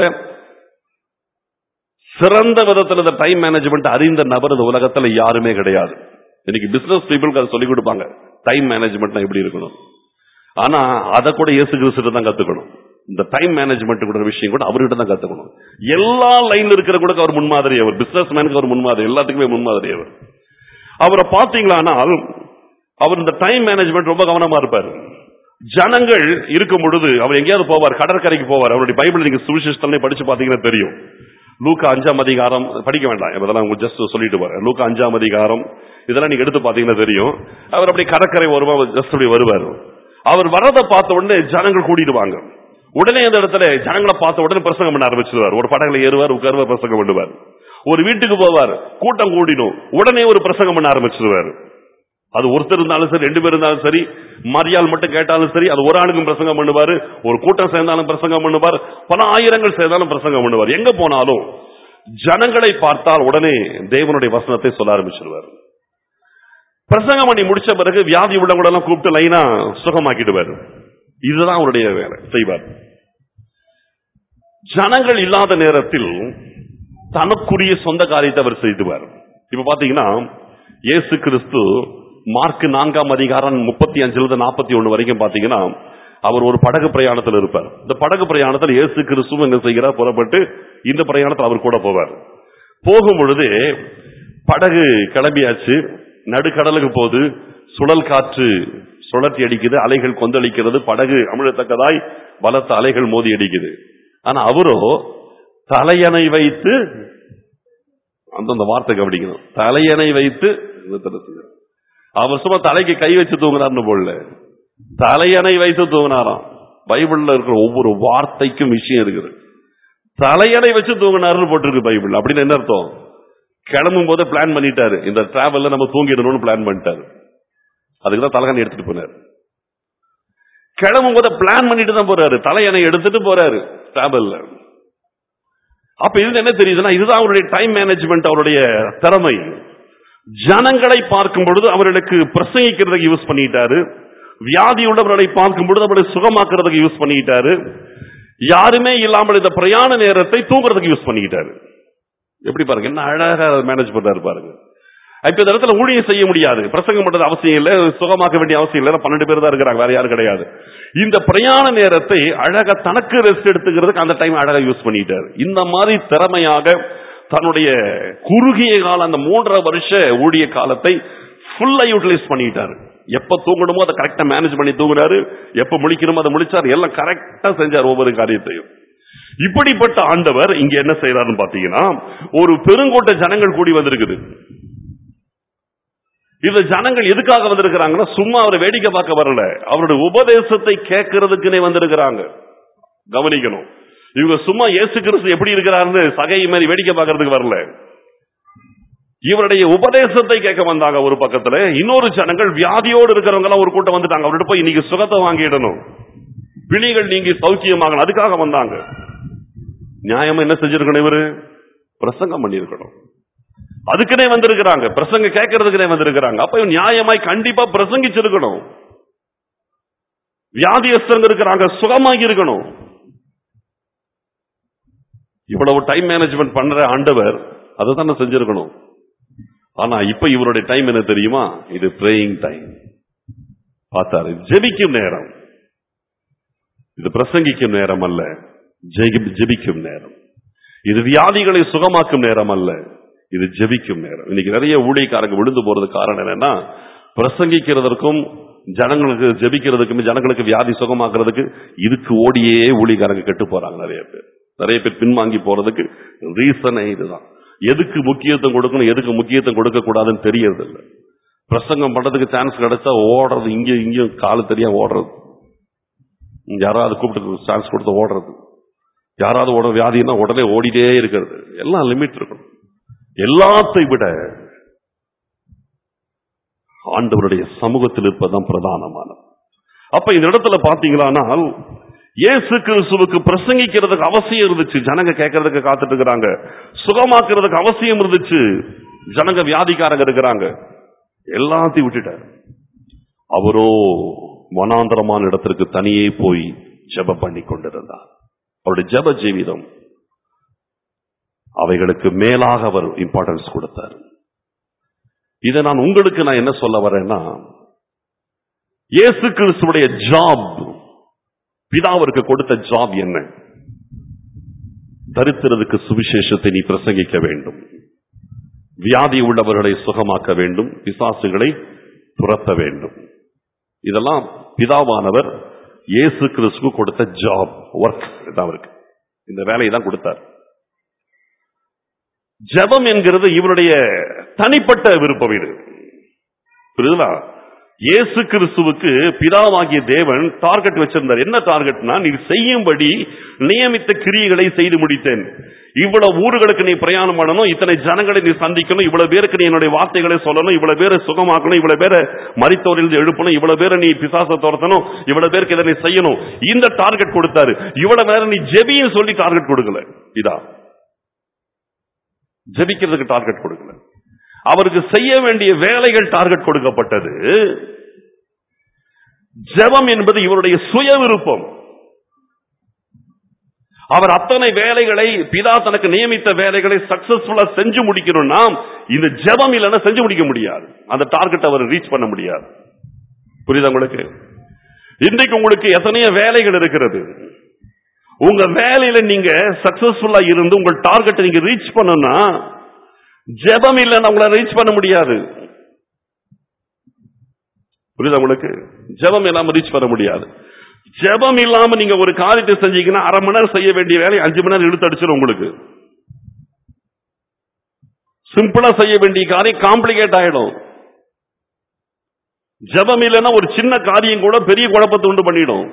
சிறந்த விதத்தில் இந்த டைம் மேனேஜ்மெண்ட் அறிந்த நபர் இந்த உலகத்துல யாருமே கிடையாது. இன்னைக்கு பிசினஸ் பீப்புளுக்கு அதை சொல்லிக் கொடுப்பாங்க, டைம் மேனேஜ்மெண்ட் எப்படி இருக்கணும். ஆனா அதை கூட இயேசு கிறிஸ்து தான் கத்துக்கணும். இந்த டைம் மேனேஜ்மெண்ட் கூட விஷயம் கூட அவர்கிட்ட தான் கத்துக்கணும். எல்லா லைன்ல இருக்கிற கூட அவர் முன்மாதிரி. அவர் பிசினஸ் மேனுக்கு அவர் முன்மாதிரி, எல்லாத்துக்குமே முன்மாதிரி அவர். அவரை பாத்தீங்களா, அவர் இந்த டைம் மேனேஜ்மெண்ட் ரொம்ப கவனமா இருப்பார். ஜனங்கள் இருக்கும் பொழுது அவர் எங்கேயாவது போவார், கடற்கரைக்கு போவார். அவருடைய பைபிள் நீங்க சுவிசேஷத்துல படிச்சு பாத்தீங்கன்னா தெரியும். லூக்கா அஞ்சாம் அதிகாரம் படிக்க வேண்டாம், இதெல்லாம் உங்களுக்கு ஜஸ்ட் சொல்லிட்டு போறேன். லூக்கா அஞ்சாம் அதிகாரம் இதெல்லாம் நீங்க எடுத்து பாத்தீங்கன்னா தெரியும். அவர் அப்படி கடற்கரை வருவா, ஜஸ்ட் அப்படி வருவார். அவர் வரதை பார்த்த உடனே ஜனங்கள் கூட்டிடுவாங்க. உடனே அந்த இடத்துல ஜனங்களை பார்த்த உடனே பிரசங்கம் பண்ண ஆரம்பிச்சிருவார். ஒரு படகுல ஏறுவார், உட்காருவார், பிரசங்கம் பண்ணுவார். ஒரு வீட்டுக்கு போவார், கூட்டம் கூடிடும், உடனே ஒரு பிரசங்கம் பண்ண ஆரம்பிச்சிருவார். அது ஒருத்தர் இருந்தாலும் சரி, ரெண்டு பேர் இருந்தாலும் சரி, மரியாள் மட்டும் கேட்டாலும் சரி, அது ஒரு ஆளுக்கும் பிரசங்கம் பண்ணுவார். ஒரு கூட்டம் சேர்ந்தாலும் பிரசங்கம் பண்ணுவார், பல ஆயிரங்கள் சேர்ந்தாலும் பிரசங்கம் பண்ணுவார். எங்க போனாலும் ஜனங்களை பார்த்தால் உடனே தேவனுடைய வசனத்தை சொல்ல ஆரம்பிச்சிருவார். பிரசங்கம் பண்ணி முடிச்ச பிறகு வியாதி உள்ளவங்க எல்லாம் கூப்பிட்டு லைனா சுகமாக்கிடுவார். இதுதான் அவருடைய வேலை செய்வார். ஜனங்கள் இல்லாத நேரத்தில் தனக்குரிய சொந்த காரியத்தை அவர் செய்துவார். இப்ப பாத்தீங்கன்னா இயேசு கிறிஸ்து மார்க் நான்காம் அதிகாரம் முப்பத்தி அஞ்சுல நாற்பத்தி ஒண்ணு வரைக்கும் பாத்தீங்கன்னா அவர் ஒரு படகு பிரயாணத்தில் இருப்பார். இந்த படகு பிரயாணத்தில் இயேசு கிறிஸ்து என்ன செய்கிறார், புறப்பட்டு இந்த பிரயாணத்தில் அவர் கூட போவார். போகும் பொழுது படகு கிளம்பியாச்சு, நடுக்கடலுக்கு போது, சுழல் காற்று சுழற்றி அடிக்குது, அலைகள் கொந்தளிக்கிறது, படகு அமிழத்தக்கதாய் பலத்த அலைகள் மோதி அடிக்குது. ஆனா அவரோ தலையணை வைத்து, அந்தந்த வார்த்தை கவனிக்கணும், தலையணை வைத்து, அவர் சும்மா தலைக்கு கை வச்சு தூங்கினார்னு போடல, தலையணை வைத்து தூங்கினாராம். பைபிள்ல இருக்கிற ஒவ்வொரு வார்த்தைக்கும் விஷயம் இருக்குது. தலையணை வச்சு தூங்கினார்னு போட்டிருக்கு பைபிள். அப்படின்னு என்ன அர்த்தம்? கிளம்பும் போது பிளான் பண்ணிட்டாரு, இந்த டிராவல்ல நம்ம தூங்கிடணும்னு பிளான் பண்ணிட்டாரு. அதுக்குதான் தலையணை எடுத்துட்டு போனாரு. கிளம்பும் போது பிளான் பண்ணிட்டு தான் போறாரு, தலையணை எடுத்துட்டு போறாரு டிராவல்ல. அப்ப இது என்ன தெரியுதுன்னா, இதுதான் அவருடைய டைம் மேனேஜ்மெண்ட், அவருடைய திறமை. ஜனங்களை பார்க்கும் பொழுது அவர்களுக்கு பிரசங்கிக்கிறதுக்கு யூஸ் பண்ணிட்டாரு, வியாதி உள்ளவர்களை பார்க்கும் பொழுது அவர்களை சுகமாக்குறதுக்கு யூஸ் பண்ணிட்டாரு, யாருமே இல்லாமல் இந்த பிரயாண நேரத்தை தூங்குறதுக்கு யூஸ் பண்ணிட்டாரு. எப்படி பாருங்க, என்ன அழகா மேனேஜ் பண்றாரு பாருங்க. இப்ப இந்த இடத்துல ஊழியம் செய்ய முடியாது, பிரசங்கம் பண்றது அவசியம் இல்லை, சுகமாக்க வேண்டிய அவசியம் இல்லை, பன்னெண்டு பேர் தான் இருக்கிறாங்க, வேற யாரும் கிடையாது. இந்த பிரயாண நேரத்தை அழகா தனக்கு ரெஸ்ட் எடுத்துக்கிறதுக்கு அந்த டைம் அழகா யூஸ் பண்ணிட்டாரு. இந்த மாதிரி திறமையாக தன்னுடைய குறுகிய கால அந்த மூன்றரை வருஷ ஊழிய காலத்தை ஃபுல்லா யூட்டிலைஸ் பண்ணிட்டாரு. எப்ப தூங்கணுமோ அதை கரெக்டா மேனேஜ் பண்ணி தூங்குறாரு, எப்ப முழிக்கணுமோ அதை முழிச்சாரு, எல்லாம் கரெக்டா செஞ்சார் ஒவ்வொரு காரியத்தையும். இப்படிப்பட்ட ஆண்டவர் இங்க என்ன செய்யறாருன்னு பாத்தீங்கன்னா, ஒரு பெருங்கூட்ட ஜனங்கள் கூடி வந்திருக்குது. இந்த ஜனங்கள் எதுக்காக வந்திருக்கிறாங்கன்னா, சும்மா அவரை வேடிக்கை பார்க்க வரல, அவருடைய உபதேசத்தை கேட்கறதுக்குன்னே வந்திருக்கிறாங்க. கவனிக்கணும், இவங்க சும்மா இயேசு கிறிஸ்து எப்படி இருக்கிறாருன்னு சகை மாதிரி வேடிக்கை பார்க்கறதுக்கு வரல, இவருடைய உபதேசத்தை கேட்க வந்தாங்க. ஒரு பக்கத்துல இன்னொரு ஜனங்கள் வியாதியோடு இருக்கிறவங்க எல்லாம் ஒரு கூட்டம் வந்துட்டாங்க. அவர்கிட்ட போய் இன்னைக்கு சுகத்தை வாங்கிடணும், பிணிகள் நீங்கி சௌக்கியமாகணும், அதுக்காக வந்தாங்க. நியாயமா என்ன செஞ்சிருக்கணும், இவரு பிரசங்கம் பண்ணிருக்கணும். அதுக்குனே வந்திருக்கிறாங்க, பிரசங்க கேட்கறதுக்குனே வந்திருக்கிறாங்க. அப்ப நியாயமாய் கண்டிப்பா பிரசங்கிச்சிருக்கணும். வியாதியஸ்தங்க இருக்கிறாங்க, சுகமாகி இருக்கணும். இவ்வளவு டைம் மேனேஜ்மெண்ட் பண்ற ஆண்டவர் அதுதான் செஞ்சிருக்கணும். ஆனா இப்ப இவருடைய டைம் என்ன தெரியுமா, இது பிரேயிங் டைம். பார்த்தாரு, ஜெபிக்கும் நேரம். இது பிரசங்கிக்கும் நேரம் அல்ல, ஜெபிக்கும் நேரம். இது வியாதிகளை சுகமாக்கும் நேரம் அல்ல, இது ஜெபிக்கும் நேரம். இன்னைக்கு நிறைய ஊழியக்காரங்க விழுந்து போறது காரணம் என்னன்னா, பிரசங்கிக்கிறதற்கும் ஜனங்களுக்கு ஜெபிக்கிறதுக்கும் ஜனங்களுக்கு வியாதி சுகமாக்குறதுக்கு இதுக்கு ஓடியே ஊழியக்காரங்க கெட்டு போறாங்க. நிறைய பேர் நிறைய பேர் பின்வாங்கி போறதுக்கு ரீசனே இதுதான். எதுக்கு முக்கியத்துவம் கொடுக்கணும், எதுக்கு முக்கியத்துவம் கொடுக்க கூடாதுன்னு தெரியறது இல்லை. பிரசங்கம் பண்றதுக்கு சான்ஸ் கிடைச்சா ஓடுறது, இங்க இங்கேயும் காலு தெரியாம ஓடுறது, யாராவது கூப்பிட்டு சான்ஸ் கொடுத்து ஓடுறது, யாராவது ஓட வியாதினா உடனே ஓடிட்டே இருக்கிறது. எல்லாம் லிமிட் இருக்கணும். எல்லாத்தை விட ஆண்டவருடைய சமூகத்தில் இருப்பதுதான் பிரதானமானது. அப்ப இந்த இடத்துல பாத்தீங்களானால் இயேசு கிறிஸ்துவுக்கு பிரசங்கிக்கிறதுக்கு அவசியம் இருந்துச்சு. ஜனங்க கேட்கறதுக்கு காத்துட்டு இருக்கிறாங்க. சுகமாக்குறதுக்கு அவசியம் இருந்துச்சு. ஜனங்க வியாதிக்காரங்க இருக்கிறாங்க. எல்லாத்தையும் விட்டுட்டார். அவரோ வனாந்தரமான இடத்திற்கு தனியே போய் ஜெபம் பண்ணி கொண்டிருந்தார். அவருடைய ஜெப ஜீவிதம் அவைகளுக்கு மேலாக அவர் இம்பார்ட்டன்ஸ் கொடுத்தார். இதை நான் உங்களுக்கு நான் என்ன சொல்ல வரேன்னா, இயேசு கிறிஸ்துவுடைய ஜாப், பிதாவிற்கு கொடுத்த ஜாப் என்ன? தரித்திரருக்கு சுவிசேஷத்தை நீ பிரசங்கிக்க வேண்டும், வியாதி உள்ளவர்களை சுகமாக்க வேண்டும், பிசாசுகளை துரத்த வேண்டும். இதெல்லாம் பிதாவானவர் இயேசு கிறிஸ்துவுக்கு கொடுத்த ஜாப், ஒர்க். அவருக்கு இந்த வேலையை தான் கொடுத்தார். ஜெபம் என்கிறது இவருடைய தனிப்பட்ட விருப்பம். இது புரியுதா? இயேசு கிறிஸ்துவுக்கு பிதாவாகிய தேவன் டார்கெட் வச்சிருந்தார். என்ன டார்கெட்னா, நீ செய்யும்படி நியமித்த கிரியைகளை செய்து முடித்தேன். இவ்வளவு ஊர்களுக்கு நீ பிரயாணம் பண்ணணும், இத்தனை ஜனங்களை நீ சந்திக்கணும், இவ்வளவு பேருக்கு நீ என்னுடைய வார்த்தைகளை சொல்லணும், இவ்வளவு பேரை சுகமாக்கணும், இவ்வளவு பேரை மரித்தோரிலிருந்து எழுப்பணும், இவ்வளவு பேரை நீ பிசாசை துரத்தணும், இவ்வளவு பேருக்கு இதை நீ செய்யணும். இந்த டார்கெட் கொடுத்தாரு. இவ்வளவு நேரம் நீ ஜெபின்னு சொல்லி டார்கெட் கொடுக்கல. இதா ஜெபிக்கிறதுக்கு டார்கெட் கொடுக்கல. அவருக்கு செய்ய வேண்டிய வேலைகள் டார்கெட் கொடுக்கப்பட்டது. ஜெபம் என்பது இவருடைய சுய விருப்பம். அவர் அத்தனை வேலைகளை, பிதா தனக்கு நியமித்த வேலைகளை சக்சஸ்ஃபுல்லா செஞ்சு முடிக்கணும்னா இந்த ஜெபம் இல்லைன்னா செஞ்சு முடிக்க முடியாது. அந்த டார்கெட் அவர் ரீச் பண்ண முடியாது. புரியுதா உங்களுக்கு? இன்றைக்கு உங்களுக்கு எத்தனையோ வேலைகள் இருக்கிறது. உங்க வேலையில நீங்க சக்சஸ்ஃபுல்லா இருந்து உங்கள் டார்கெட்டை நீங்க ரீச் பண்ணணும்னா ஜெபம் இல்லைன்னா உங்களை ரீச் பண்ண முடியாது. புரியுதா உங்களுக்கு? ஜெபம் இல்லாம ரீச் பண்ண முடியாது. ஜெபம் இல்லாம நீங்க ஒரு காரியத்தை செஞ்சீங்கன்னா அரை மணி நேரம் செய்ய வேண்டிய வேலை அஞ்சு மணி நேரம் இழுத்து அடிச்சிடும். உங்களுக்கு சிம்பிளா செய்ய வேண்டிய காரியம் காம்ப்ளிகேட் ஆயிடும். ஜெபம் இல்லைன்னா ஒரு சின்ன காரியம் கூட பெரிய குழப்பத்தை உண்டு பண்ணிடும்.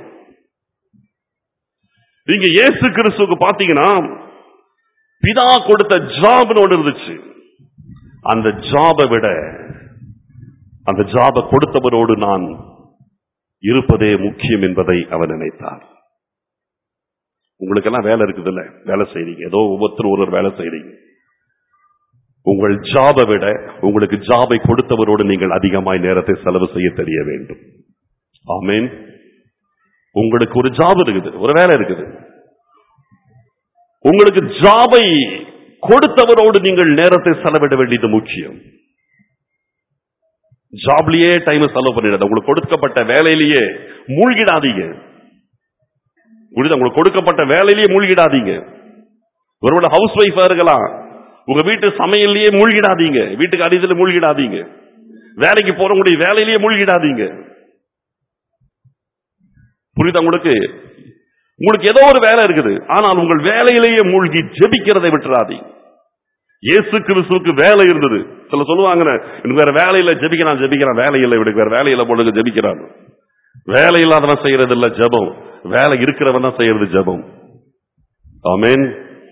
இங்க இயேசு கிறிஸ்துவுக்கு பாத்தீங்கன்னா பிதா கொடுத்த ஜாப் ஒன்று இருந்துச்சு. அந்த ஜாபை விட அந்த ஜாபை கொடுத்தவரோடு நான் இருப்பதே முக்கியம் என்பதை அவர் நினைத்தார். உங்களுக்கெல்லாம் வேலை இருக்குது இல்ல, வேலை செய்றீங்க, ஏதோ ஒவ்வொருத்தரும் ஒரு வேலை செய்றீங்க. உங்கள் ஜாபை விட உங்களுக்கு ஜாபை கொடுத்தவரோடு நீங்கள் அதிகமாய் நேரத்தை செலவு செய்ய தெரிய வேண்டும். ஆமென். உங்களுக்கு ஒரு ஜாப் இருக்குது, ஒரு வேலை இருக்குது. உங்களுக்கு ஜாபை கொடுத்தவரோடு நீங்கள் நேரத்தை செலவிட வேண்டியது முக்கியம். ஜாப்லயே டைம் செலவு பண்ணிடாத. உங்களுக்கு கொடுக்கப்பட்ட வேலையிலேயே மூழ்கிடாதீங்க. உங்களுக்கு கொடுக்கப்பட்ட வேலையிலேயே மூழ்கிடாதீங்க. ஒருவேளை ஹவுஸ் ஒய்ஃபா இருக்கலாம், உங்க வீட்டு சமையல்லையே மூழ்கிடாதீங்க, வீட்டுக்கு அடியில் மூழ்கிடாதீங்க, வேலைக்கு போறவங்களுடைய வேலையிலேயே மூழ்கிடாதீங்க. புரியுதா உங்களுக்கு? உங்களுக்கு ஏதோ ஒரு வேலை இருக்குது, ஆனால் உங்கள் வேலையிலேயே மூழ்கி ஜெபிக்கிறதை விட்டுறாதீங்க. இயேசு கிறிஸ்துவுக்கு வேலை இருந்தது. சில சொல்லுவாங்க, எனக்கு வேற வேலையில ஜெபிக்கிறான் ஜெபிக்கிறான் வேலை இல்லை, இவனுக்கு வேற வேலையில போடுங்க ஜெபிக்கிறான். வேலை இல்லாதவன் செய்யறது இல்ல ஜெபம், வேலை இருக்கிறவன் தான் செய்யறது ஜெபம். ஆமென்.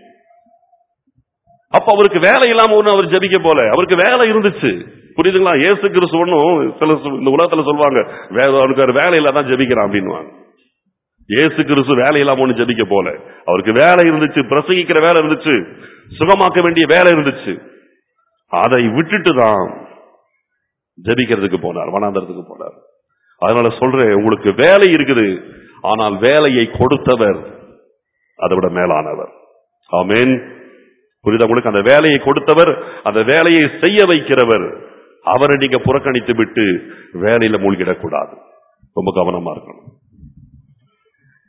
அப்ப அவருக்கு வேலை இல்லாம ஒண்ணு அவர் ஜெபிக்க போல, அவருக்கு வேலை இருந்துச்சு. புரியுதுங்களா? இயேசு கிறிஸ்து ஒண்ணும் சில இந்த உலகத்துல சொல்லுவாங்க அவனுக்கு வேற வேலை இல்லாதான் ஜெபிக்கிறான் அப்படின்னு. இயேசு கிறிஸ்து வேலை இல்லாம ஒண்ணு ஜெபிக்க போல, அவருக்கு வேலை இருந்துச்சு, பிரசங்கிக்கிற வேலை இருந்துச்சு, சுகமாக்க வேண்டிய வேலை இருந்துச்சு. அதை விட்டுட்டு தான் ஜெபிக்கிறதுக்கு போனார், வனாந்தரத்துக்கு போனார். அதனால சொல்றேன், உங்களுக்கு வேலை இருக்குது, ஆனால் வேலையை கொடுத்தவர் அதை விட மேலானவர். ஆமென். புரியுதா உங்களுக்கு? அந்த வேலையை கொடுத்தவர், அந்த வேலையை செய்ய வைக்கிறவர், அவரை நீங்க புறக்கணித்து விட்டு வேலையில மூழ்கிடக்கூடாது. ரொம்ப கவனமா இருக்கணும்.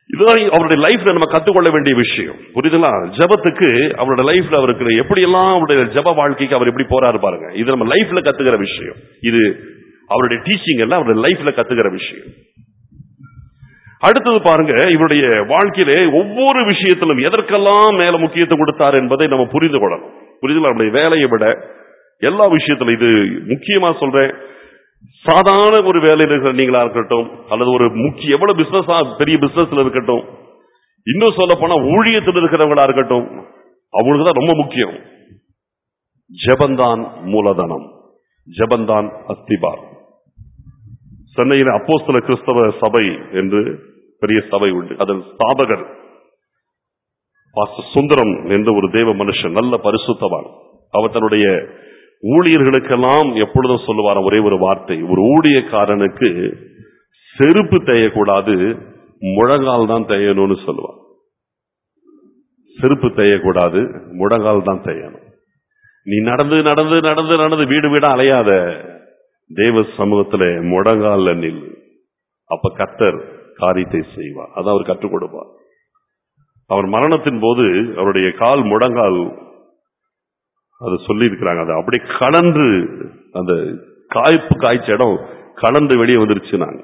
இதுதான் அவருடைய லைஃப்ல நம்ம கத்துக்கொள்ள வேண்டிய விஷயம். புரியுதுங்களா? ஜெபத்துக்கு அவருடைய லைஃப்ல அவருக்கு எப்படி எல்லாம் அவருடைய ஜெப வாழ்க்கைக்கு அவர் எப்படி போறாரு பாருங்க. இது நம்ம லைஃப்ல கத்துக்கிற விஷயம். இது அவருடைய டீச்சிங் எல்லாம் அவருடைய லைஃப்ல கத்துக்கிற விஷயம். அடுத்தது பாருங்க, இவருடைய வாழ்க்கையிலே ஒவ்வொரு விஷயத்திலும் எதற்கெல்லாம் மேல முக்கியத்துவம் கொடுத்தார் என்பதை நம்ம புரிந்து கொள்ளணும். புரியுதுங்களா? நம்முடைய வேலையை விட எல்லா விஷயத்திலும், இது முக்கியமா சொல்றேன், சாதாரண ஒரு வேலையில் இருக்கிற நீங்களா இருக்கட்டும், அல்லது ஒரு முக்கிய எவ்வளவு பிசினஸ் பெரிய பிசினஸ்ல இருக்கட்டும், இன்னும் சொல்ல போனா ஊழியத்தில் இருக்கிறவங்களா இருக்கட்டும், அவங்களுக்கு தான் ரொம்ப முக்கியம். ஜெபந்தான் மூலதனம், ஜெபந்தான் அஸ்திபார். சென்னையில் அப்போஸ்தல கிறிஸ்தவ சபை என்று பெரிய சபை உண்டு. அதன் ஸ்தாபகர் பாஸ்டர் சுந்தரம் என்ற ஒரு தேவ மனுஷன், நல்ல பரிசுத்தவான். அவர் தன்னுடைய ஊழியர்களுக்கெல்லாம் எப்பொழுதும் சொல்லுவார் ஒரே ஒரு வார்த்தை, ஒரு ஊழியக்காரனுக்கு செருப்பு தேயக்கூடாது, முழங்கால் தான் தேயணும்னு சொல்லுவார். செருப்பு தேயக்கூடாது, முழங்கால் தான் தேயணும். நீ நடந்து நடந்து நடந்து நடந்து வீடு வீடா அலையாத, தேவ சமூகத்துல முழங்கால் நில். அப்ப கர்த்தர் காரியத்தை செய்வார். அதான் அவர் கற்றுக் கொடுப்பார். அவர் மரணத்தின் போது அவருடைய கால் முழங்கால் அது சொல்லி இருக்கிறாங்க, அது அப்படியே கலந்து, அந்த காய்ப்பு காய்ச்ச இடம் கலந்து வெளியே வந்துருச்சு. நாங்க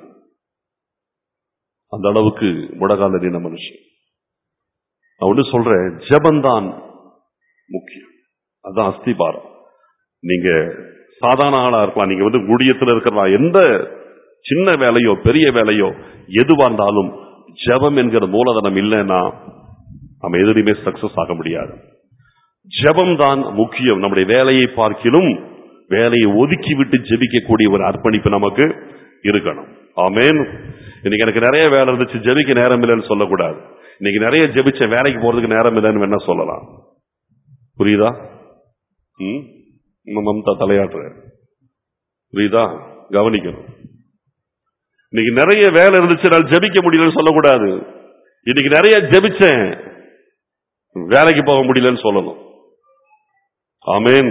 அந்த அளவுக்கு முழங்கால் நின்ன மனுஷன். நான் ஒன்று சொல்றேன், ஜெபந்தான் முக்கியம். அதான் அஸ்திபாரம். நீங்க சாதாரண ஆளா இருக்கலாம், நீங்க வந்து ஊழியத்தில் இருக்கலாம், எந்த சின்ன வேலையோ பெரிய வேலையோ எதுவா இருந்தாலும் ஜெபம் என்கிற மூலதனம் இல்லைன்னா நம்ம எதுலையுமே சக்சஸ் ஆக முடியாது. ஜெபம் தான் முக்கியம். நம்முடைய வேலையை பார்க்கிலும் வேலையை ஒதுக்கி விட்டு ஜெபிக்கக்கூடிய ஒரு அர்ப்பணிப்பு நமக்கு இருக்கணும். ஆமென். இன்னைக்கு எனக்கு நிறைய வேலை இருந்துச்சு, ஜெபிக்க நேரம் இல்லைன்னு சொல்லக்கூடாது. இன்னைக்கு நிறைய ஜெபிச்ச, வேலைக்கு போறதுக்கு நேரம் இல்லைன்னு என்ன சொல்லலாம்? புரியுதா? ம் மம்தா தலையாட்டுற, புரியுதா? கவனிக்கணும். இன்னைக்கு நிறைய வேலை இருந்துச்சு, நான் ஜெபிக்க முடியலன்னு சொல்லக்கூடாது. இன்னைக்கு நிறைய ஜெபிச்சேன், வேலைக்கு போக முடியலன்னு சொல்லணும். ஆமென்.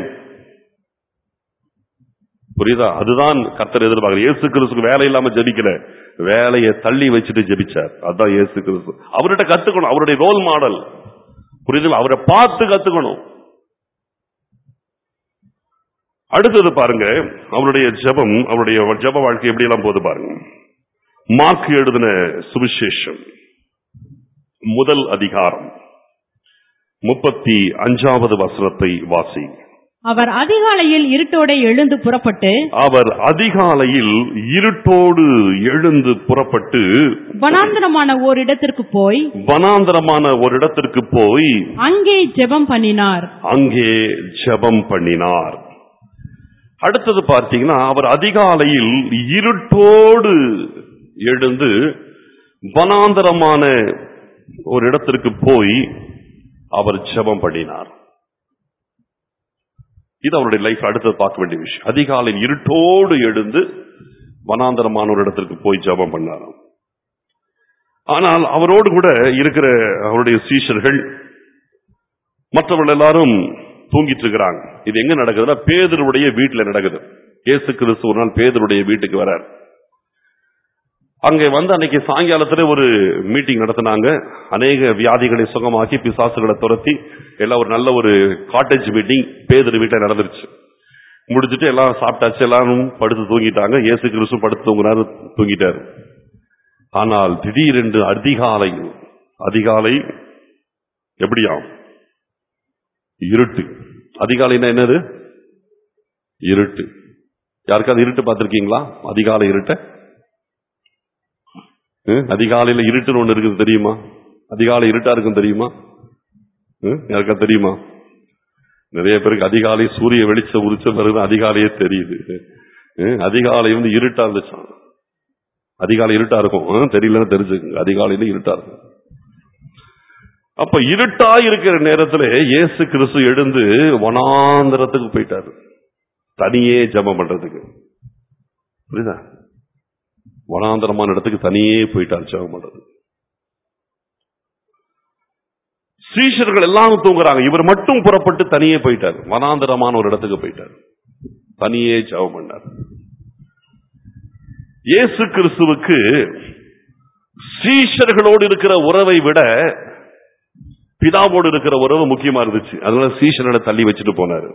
புரியுதா? அதுதான் கர்த்தர் எதிர்பார்க்கிறார். இயேசு கிறிஸ்துக்கு வேலை இல்லாம ஜெபிக்கல, வேலையை தள்ளி வச்சுட்டு ஜெபிச்சார். அதுதான் இயேசு கிறிஸ்து. அவர்கிட்ட கத்துக்கணும், அவருடைய ரோல் மாடல். புரியுது? அவரை பார்த்து கத்துக்கணும். அடுத்தது பாருங்க, அவருடைய ஜெபம், அவருடைய ஜெப வாழ்க்கை எப்படி எல்லாம் போது பாருங்க. மார்க் எழுதின சுவிசேஷம் முதல் அதிகாரம் முப்பத்தி அஞ்சாவது வசனத்தை வாசி. அவர் அதிகாலையில் இருட்டோடு எழுந்து புறப்பட்டு அவர் அதிகாலையில் இருட்டோடு எழுந்து புறப்பட்டு வனாந்தரமான ஓர் இடத்திற்கு போய் வனாந்தரமான ஒரு இடத்திற்கு போய் அங்கே ஜெபம் பண்ணினார். அங்கே ஜெபம் பண்ணினார். அடுத்தது பார்த்தீங்கன்னா, அவர் அதிகாலையில் இருட்டோடு எழுந்து வனாந்தரமான ஒரு இடத்திற்கு போய் அவர் ஜெபம் பண்ணினார். இது அவருடைய லைஃப் அடுத்தது பார்க்க வேண்டிய விஷயம். அதிகாலையில் இருட்டோடு எழுந்து வனாந்தரமான ஒரு இடத்திற்கு போய் ஜெபம் பண்ணார். ஆனால் அவரோடு கூட இருக்கிற அவருடைய சீஷர்கள் மற்றவர்கள் எல்லாரும் தூங்கிட்டு இருக்கிறாங்க. இது எங்க நடக்குதுன்னா, பேதுருடைய வீட்டில் நடக்குது. இயேசு கிறிஸ்து ஒரு நாள் பேதுருடைய வீட்டுக்கு வரார். அங்கே வந்து அன்னைக்கு சாயங்காலத்துல ஒரு மீட்டிங் நடத்தினாங்க. அநேக வியாதிகளை சுகமாக்கி பிசாசுகளை துரத்தி எல்லாம் ஒரு நல்ல ஒரு காட்டேஜ் மீட்டிங் பேதுரு வீட்டில் நடந்துருச்சு. முடிச்சுட்டு எல்லாம் சாப்பிட்டாச்சு, எல்லாரும் படுத்து தூங்கிட்டாங்க. இயேசு கிறிஸ்து படுத்து தூங்கினாரு, தூங்கிட்டாரு. ஆனால் திடீரென்று அதிகாலை அதிகாலை எப்படியாம் இருட்டு. அதிகாலைன்னா என்னது? இருட்டு. யாருக்காவது இருட்டு பார்த்திருக்கீங்களா? அதிகாலை இருட்ட. அதிகாலையில இருட்டுன்னு ஒண்ணு இருக்குது தெரியுமா? அதிகாலை இருட்டா இருக்கும் தெரியுமா? யாருக்கா தெரியுமா? நிறைய பேருக்கு அதிகாலை சூரிய வெளிச்சம் உரிச்ச பிறகு அதிகாலையே தெரியுது. அதிகாலை வந்து இருட்டா இருந்துச்சு. அதிகாலை இருட்டா இருக்கும், தெரியலன்னு தெரிஞ்சுக்குங்க. அதிகாலையில இருட்டா இருக்கும். அப்ப இருட்டா இருக்கிற நேரத்துல இயேசு கிறிஸ்து எழுந்து வனாந்தரத்துக்கு போயிட்டாரு, தனியே ஜெபம் பண்றதுக்கு. புரியுதா? வனாந்தரமான இடத்துக்கு தனியே போயிட்டார் ஜெபம் பண்றது. சீஷர்கள் எல்லாம் தூங்குறாங்க, இவர் மட்டும் புறப்பட்டு தனியே போயிட்டார், வனாந்தரமான ஒரு இடத்துக்கு போயிட்டார், தனியே ஜெபம் பண்ணார். இயேசு கிறிஸ்துவுக்கு சீஷர்களோடு இருக்கிற உறவை விட பிதாவோடு இருக்கிற உறவு முக்கியமா இருந்துச்சு. அதனால சீஷர்களை தள்ளி வச்சுட்டு போனாரு.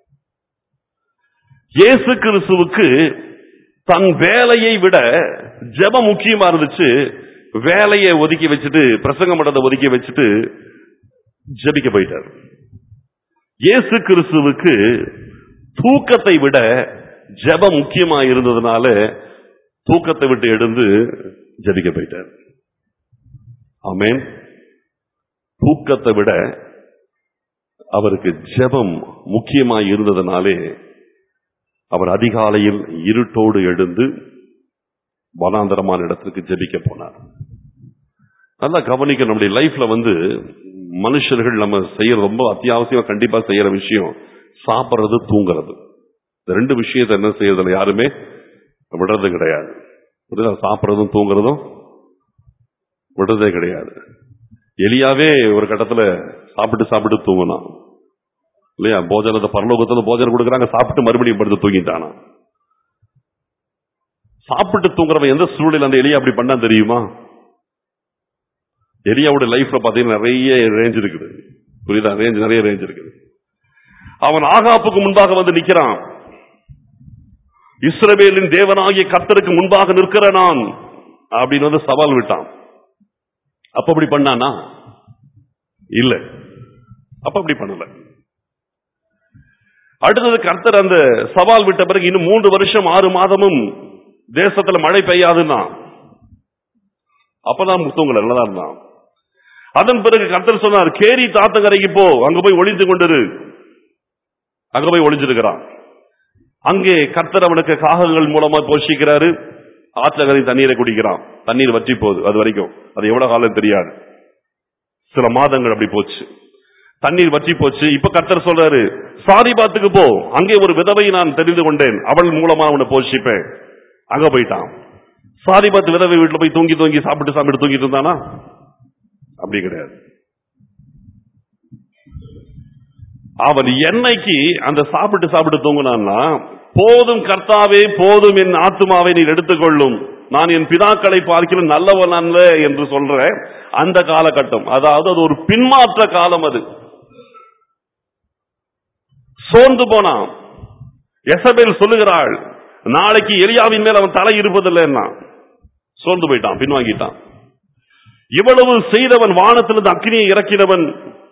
இயேசு கிறிஸ்துவுக்கு தன் வேலையை விட ஜெபம் முக்கியமா இருந்துச்சு. வேலையை ஒதுக்கி வச்சுட்டு, பிரசங்கம் பண்றதை ஒதுக்கி வச்சுட்டு ஜெபிக்க போயிட்டார். இயேசு கிறிஸ்துவுக்கு தூக்கத்தை விட ஜெபம் முக்கியமா இருந்ததுனால தூக்கத்தை விட்டு எழுந்து ஜெபிக்க போயிட்டார். ஆமென். தூக்கத்தை விட அவருக்கு ஜெபம் முக்கியமாய் இருந்ததனாலே அவர் அதிகாலையில் இருட்டோடு எழுந்து வனாந்தரமான இடத்திற்கு ஜெபிக்க போனார். நல்லா கவனிக்க, நம்முடைய லைஃப்ல வந்து மனுஷர்கள் நம்ம செய்யற ரொம்ப அத்தியாவசியம் கண்டிப்பா செய்யற விஷயம் சாப்பிட்றது, தூங்குறது. இந்த ரெண்டு விஷயத்தை என்ன செய்யறதுல யாருமே விடுறது கிடையாது. சாப்பிட்றதும் தூங்குறதும் விடுறதே கிடையாது. எலியாவே ஒரு கட்டத்துல சாப்பிட்டு சாப்பிட்டு தூங்கினான் இல்லையா? போஜனத்தை பரலோகத்துல போஜனம் கொடுக்குறாங்க, சாப்பிட்டு மறுபடியும் படுத்து தூங்கிட்டானா. சாப்பிட்டு தூங்குறவன் எந்த சூழ்நிலை அந்த எலியா அப்படி பண்ணா தெரியுமா? எலியாவோட லைஃப்ல பாத்தீங்கன்னா நிறைய ரேஞ்ச் இருக்குது. புரியுதா? ரேஞ்ச் நிறைய ரேஞ்ச் இருக்குது. அவன் ஆகாப்புக்கு முன்பாக வந்து நிக்கிறான். இஸ்ரவேலின் தேவனாகிய கர்த்தருக்கு முன்பாக நிற்கிற நான் அப்படின்னு வந்து சவால் விட்டான். அப்ப அப்படி பண்ணானா? இல்ல, அப்ப அப்படி பண்ணல. அடுத்தது கர்த்தர் அந்த சவால் விட்ட பிறகு இன்னும் மூன்று வருஷம் ஆறு மாதமும் தேசத்துல மழை பெய்யாதுன்னா அப்பதான் முத்தவங்க நல்லதா இருந்தான். அதன் பிறகு கர்த்தர் சொன்னார், கேரி தாத்தங்கரைக்கு போ, அங்க போய் ஒளிந்து கொண்டிரு. அங்க போய் ஒளிஞ்சிருக்கிறான். அங்கே கர்த்தர் அவனுக்கு காகங்கள் மூலமா போஷிக்கிறாரு. ஆற்றங்கரை தண்ணீரை குடிக்கிறான். தண்ணீர் வற்றி போகுது. அது வரைக்கும் அது எவ்வளவு காலம் தெரியாது. சில மாதங்கள் அப்படி போச்சு. தண்ணீர் வற்றி போச்சு. இப்ப கர்த்தர் சொல்றாரு, சாரிபாத்துக்கு போ, அங்கே ஒரு விதவை நான் தெரிந்து கொண்டேன், அவள் மூலமா அவனை போஷிப்பேன். அங்க போயிட்டான். சாரிபாத் விதவை வீட்டுல போய் தூங்கி தூங்கி சாப்பிட்டு சாப்பிட்டு தூங்கிட்டு இருந்தானா? அப்படி கிடையாது. அவன் என்னைக்கு அந்த சாப்பிட்டு சாப்பிட்டு தூங்கினான்னா, போதும் கர்த்தாவே போதும், என் ஆத்துமாவை நீர் எடுத்துக்கொள்ளும், நான் என் பிதாக்களை பார்க்கிற நல்லவன் அல்ல என்று சொல்ற அந்த காலகட்டம். அதாவது அது ஒரு பின்மாற்ற காலம். அது சோர்ந்து போனான். எசபேல் சொல்லுகிறாள், நாளைக்கு எலியாவின் மேல் அவன் தலை இருப்பதில்லைன்னா சோர்ந்து போயிட்டான், பின்வாங்கிட்டான். இவ்வளவு செய்தவன், வானத்திலிருந்து அக்கினியை இறக்கினவன்,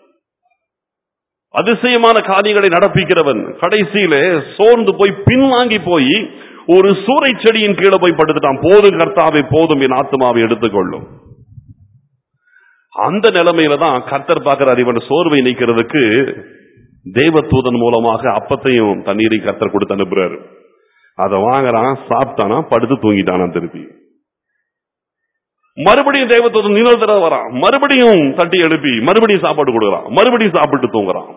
அதிசயமான காரியங்களை நடப்பிக்கிறவன், கடைசியிலே சோர்ந்து போய் பின்வாங்கி போய் ஒரு சூறை செடியின் கீழே போய் படுத்துட்டான். போதும் கர்த்தாவே போதும், என் ஆத்துமாவை எடுத்துக்கொள்ளும். அந்த நிலைமையில தான் கர்த்தர் பார்க்கிறார். இவன் சோர்வை நீக்கிறதுக்கு தேவதூதன் மூலமாக அப்பத்தையும் தண்ணீரையும் கர்த்தர் கொடுத்து அனுப்புறாரு. அதை வாங்குறான், சாப்பிட்டானா, படுத்து தூங்கிட்டானா. திருப்பி மறுபடியும் தேவதூதன் இன்னொரு தடவை வரான், மறுபடியும் தட்டி எழுப்பி மறுபடியும் சாப்பாடு கொடுக்குறான், மறுபடியும் சாப்பிட்டு தூங்குறான்.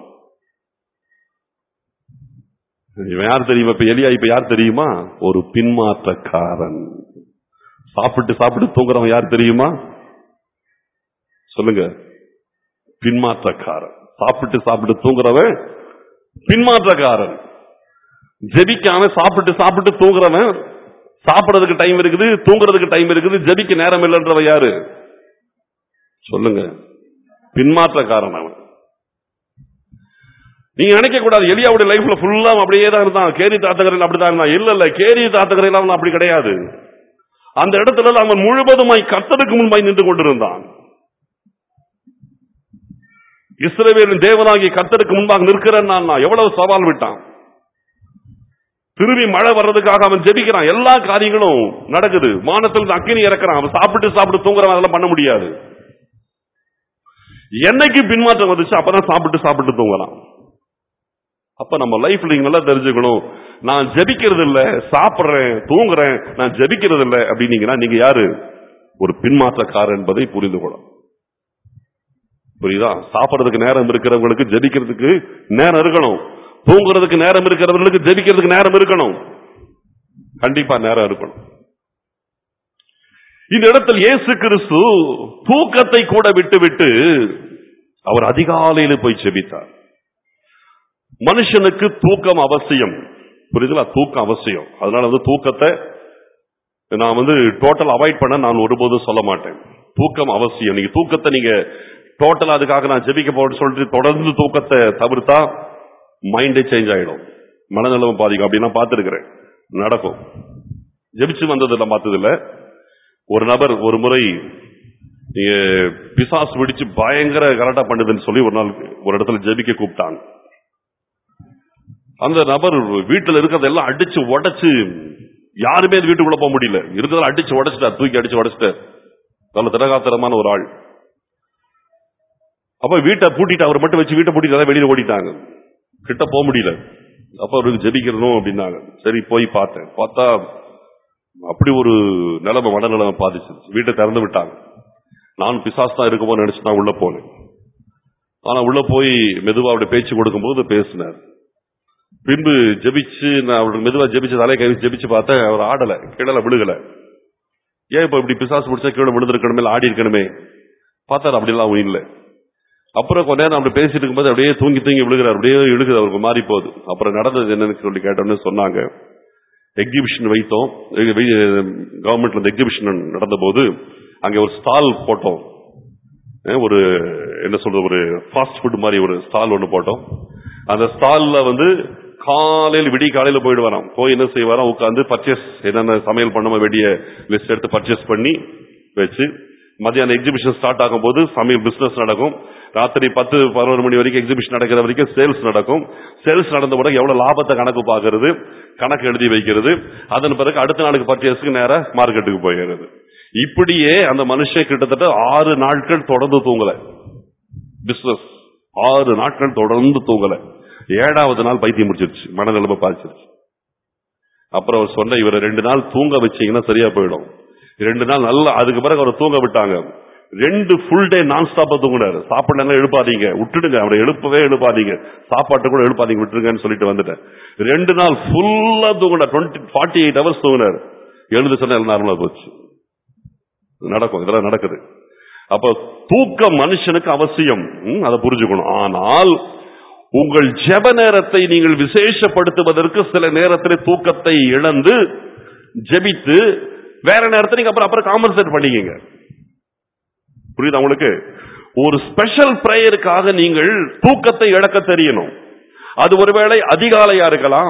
இவன் யார் தெரியுமா? இப்ப எலியா இப்ப யார் தெரியுமா? ஒரு பின்மாற்றக்காரன். சாப்பிட்டு சாப்பிட்டு தூங்குறவன் யார் தெரியுமா? சொல்லுங்க. பின்மாற்றக்காரன். சாப்பிட்டு சாப்பிட்டு தூங்குறவன் பின்மாற்றக்காரன். ஜெபிக்காம சாப்பிட்டு சாப்பிட்டு தூங்குறவன், சாப்பிடறதுக்கு டைம் இருக்குது, தூங்குறதுக்கு டைம் இருக்குது, ஜெபிக்க நேரம் இல்லைன்றவன் யாரு? சொல்லுங்க. பின்மாற்றக்காரன் அவன். நீங்க நினைக்க கூடாது எலியாவுடைய லைஃப்ல ஃபுல்லா அப்படியே தான் இருந்தான், கேரி தாத்தகரையில் அப்படிதான் இருந்தான். இல்ல இல்ல, கேரி தாத்தகரையில் அவன் அப்படி கிடையாது. அந்த இடத்துல அவன் முழுவதுமாய் கர்த்தருக்கு முன்பாய் நின்று கொண்டிருந்தான். இஸ்ரவேலின் தேவனாகிய கர்த்தருக்கு முன்பாக நிற்கிறேன். எவ்வளவு சவால் விட்டான். திரும்பி மழை வர்றதுக்காக அவன் ஜெபிக்கிறான். எல்லா காரியங்களும் நடக்குது. வானத்தில் அக்கினி இறக்குறான். அவன் சாப்பிட்டு சாப்பிட்டு தூங்குறவன் அதெல்லாம் பண்ண முடியாது. என்னைக்கு பின்மாற்றம் வந்துச்சு அப்பதான் சாப்பிட்டு சாப்பிட்டு தூங்கலாம். அப்ப நம்ம லைஃப்ல நீங்க நல்லா தெரிஞ்சுக்கணும், நான் ஜெபிக்கிறது இல்ல, சாப்பிடுறேன் தூங்குறேன், நான் ஜெபிக்கிறது இல்ல அப்படின்னீங்கன்னா நீங்க யாரு? ஒரு பின்மாற்றக்காரர் என்பதை புரிந்து கொள்ளும். புரியுதா? சாப்பிடுறதுக்கு நேரம் இருக்கிறவங்களுக்கு ஜெபிக்கிறதுக்கு நேரம் இருக்கணும். தூங்குறதுக்கு நேரம் இருக்கிறவர்களுக்கு ஜெபிக்கிறதுக்கு நேரம் இருக்கணும். கண்டிப்பா நேரம் இருக்கணும். இந்த இடத்தில் இயேசு கிறிஸ்து தூக்கத்தை கூட விட்டு விட்டு அவர் அதிகாலையில் போய் ஜெபித்தார். மனுஷனுக்கு தூக்கம் அவசியம். புரியுதுங்களா? தூக்கம் அவசியம். அதனால வந்து தூக்கத்தை நான் வந்து டோட்டல் அவாய்ட் பண்ண நான் ஒருபோதும் சொல்ல மாட்டேன். தூக்கம் அவசியம். நீங்க தூக்கத்தை நீங்க டோட்டலா அதுக்காக நான் ஜெபிக்க போறேன்னு சொல்லிட்டு தொடர்ந்து தூக்கத்தை தவிர்த்தா மைண்டே சேஞ்ச் ஆயிடும், மனநலம் பாதிக்கும். அப்படி நான் பார்த்திருக்கிறேன், நடக்கும். ஜெபிச்சு வந்ததில்ல, பார்த்ததில்ல. ஒரு நபர் ஒரு முறை பிசாசு பிடிச்சு பயங்கர கலாட்டா பண்ணுதுன்னு சொல்லி ஒரு நாள் ஒரு இடத்துல ஜெபிக்க கூப்பிட்டாங்க. அந்த நபர் வீட்டுல இருக்கிறதெல்லாம் அடிச்சு உடைச்சு, யாருமே வீட்டுக்குள்ள போக முடியல, இருக்கிறத அடிச்சு உடைச்சிட்டார், தூக்கி அடிச்சு உடைச்சிட்டார். நல்ல திரகாத்திரமான ஒரு ஆள். அப்ப வீட்டை பூட்டிட்டு, அவர் மட்டும் வச்சு வீட்டை பூட்டிட்டு வெளியில ஓடிட்டாங்க, கிட்ட போக முடியல. அப்ப அவருக்கு ஜெபிக்கணும் அப்படின்னாங்க. சரி போய் பார்த்தேன். பார்த்தா அப்படி ஒரு நிலைமை, மனநிலைமை பாதிச்சு. வீட்டை திறந்து விட்டாங்க. நான் பிசாசு தான் இருக்குமோ நினைச்சு நான் உள்ள போனேன். ஆனா உள்ள போய் மெதுவா அவருடைய பேச்சு கொடுக்கும்போது பேசினார். பின்பு ஜெபிச்சு நான் அவருக்கு மெதுவா ஜெபிச்சு தலையை கை ஜெபிச்சு பார்த்தேன். அவர் ஆடல, கீழே விழுகல. ஏன் இப்ப இப்படி பிசாசு பிடிச்சா கீழே விழுந்திருக்கணுமே, ஆடி இருக்கணுமே. பார்த்தாரு, அப்படிலாம் இல்லை. அப்புறம் கொஞ்ச நேரம் அப்படி பேசிட்டு இருக்கும்போது அப்படியே தூங்கி தூங்கி விழுகிறார், அப்படியே இழுகுது, அவருக்கு மாறி போகுது. அப்புறம் நடந்தது என்னன்னு சொல்லி கேட்டோம்னு சொன்னாங்க. எக்ஸிபிஷன் வைத்தோம், கவர்மெண்ட்ல எக்ஸிபிஷன் நடந்த போது அங்க ஒரு ஸ்டால் போட்டோம். ஒரு என்ன சொல்றது, ஒரு ஃபாஸ்ட் ஃபுட் மாதிரி ஒரு ஸ்டால் ஒன்று போட்டோம். அந்த ஸ்டால்ல வந்து காலையில் விடிய காலையில போயிடுவாராம். போய் என்ன செய்வாராம், உட்காந்து பர்ச்சேஸ் என்னென்ன சமையல் பண்ண வேண்டிய லிஸ்ட் எடுத்து பர்ச்சேஸ் பண்ணி வச்சு, மத்தியானம் எக்ஸிபிஷன் ஸ்டார்ட் ஆகும் போது சமையல் பிசினஸ் நடக்கும். ராத்திரி பத்து பதினோரு மணி வரைக்கும் எக்ஸிபிஷன் நடக்கிற வரைக்கும் சேல்ஸ் நடக்கும். சேல்ஸ் நடந்த பிறகு எவ்வளவு லாபத்தை கணக்கு பார்க்கறது, கணக்கு எழுதி வைக்கிறது. அதன் பிறகு அடுத்த நாளுக்கு பர்ச்சேஸ்க்கு நேரா மார்க்கெட்டுக்கு போயிடுறது. இப்படியே அந்த மனுஷன் கிட்டத்தட்ட ஆறு நாட்கள் தொடர்ந்து தூங்கல. பிசினஸ் ஆறு நாட்கள் தொடர்ந்து தூங்கல. ஏழாவது நாள் பைத்தியம் முடிச்சிருச்சு, மனநிலைமை பாதிச்சிருச்சு. அப்புறம் அவர் சொன்ன, இவரை ரெண்டு நாள் தூங்க வச்சீங்கன்னா சரியா போயிடும். ரெண்டு நாள் நல்லா, அதுக்கு பிறகு அவரை தூங்க விட்டாங்க. ரெண்டு ஃபுல் டே நான் ஸ்டாப்பா தூங்கினாரு. சாப்பாடு எழுப்பாதீங்க, விட்டுடுங்க, அவரை எழுப்பவே எழுப்பாதீங்க, சாப்பாட்டு கூட எழுப்பாதீங்க, விட்டுருங்கன்னு சொல்லிட்டு வந்துட்டேன். ரெண்டு நாள் ஃபுல்லா தூங்கினார். டுவெண்ட்டி ஃபார்ட்டி எயிட் ஹவர்ஸ் தூங்கினார். எழுந்து சொன்ன நார்மலா போச்சு. நடக்கும், இதெல்லாம் நடக்குது. அப்ப தூக்கம் மனுஷனுக்கு அவசியம், அதை புரிஞ்சுக்கணும். ஆனால் உங்கள் ஜெப நேரத்தை நீங்கள் விசேஷப்படுத்துவதற்கு சில நேரத்தில் தூக்கத்தை இழந்து ஜெபித்து வேற நேரத்தை நீங்க அப்புறம் அப்புறம் காம்பன்சேட் பண்ணிக்கங்க. புரியுது உங்களுக்கு? ஒரு ஸ்பெஷல் பிரேயருக்காக நீங்கள் தூக்கத்தை இழக்க தெரியணும். அது ஒருவேளை அதிகாலையா இருக்கலாம்,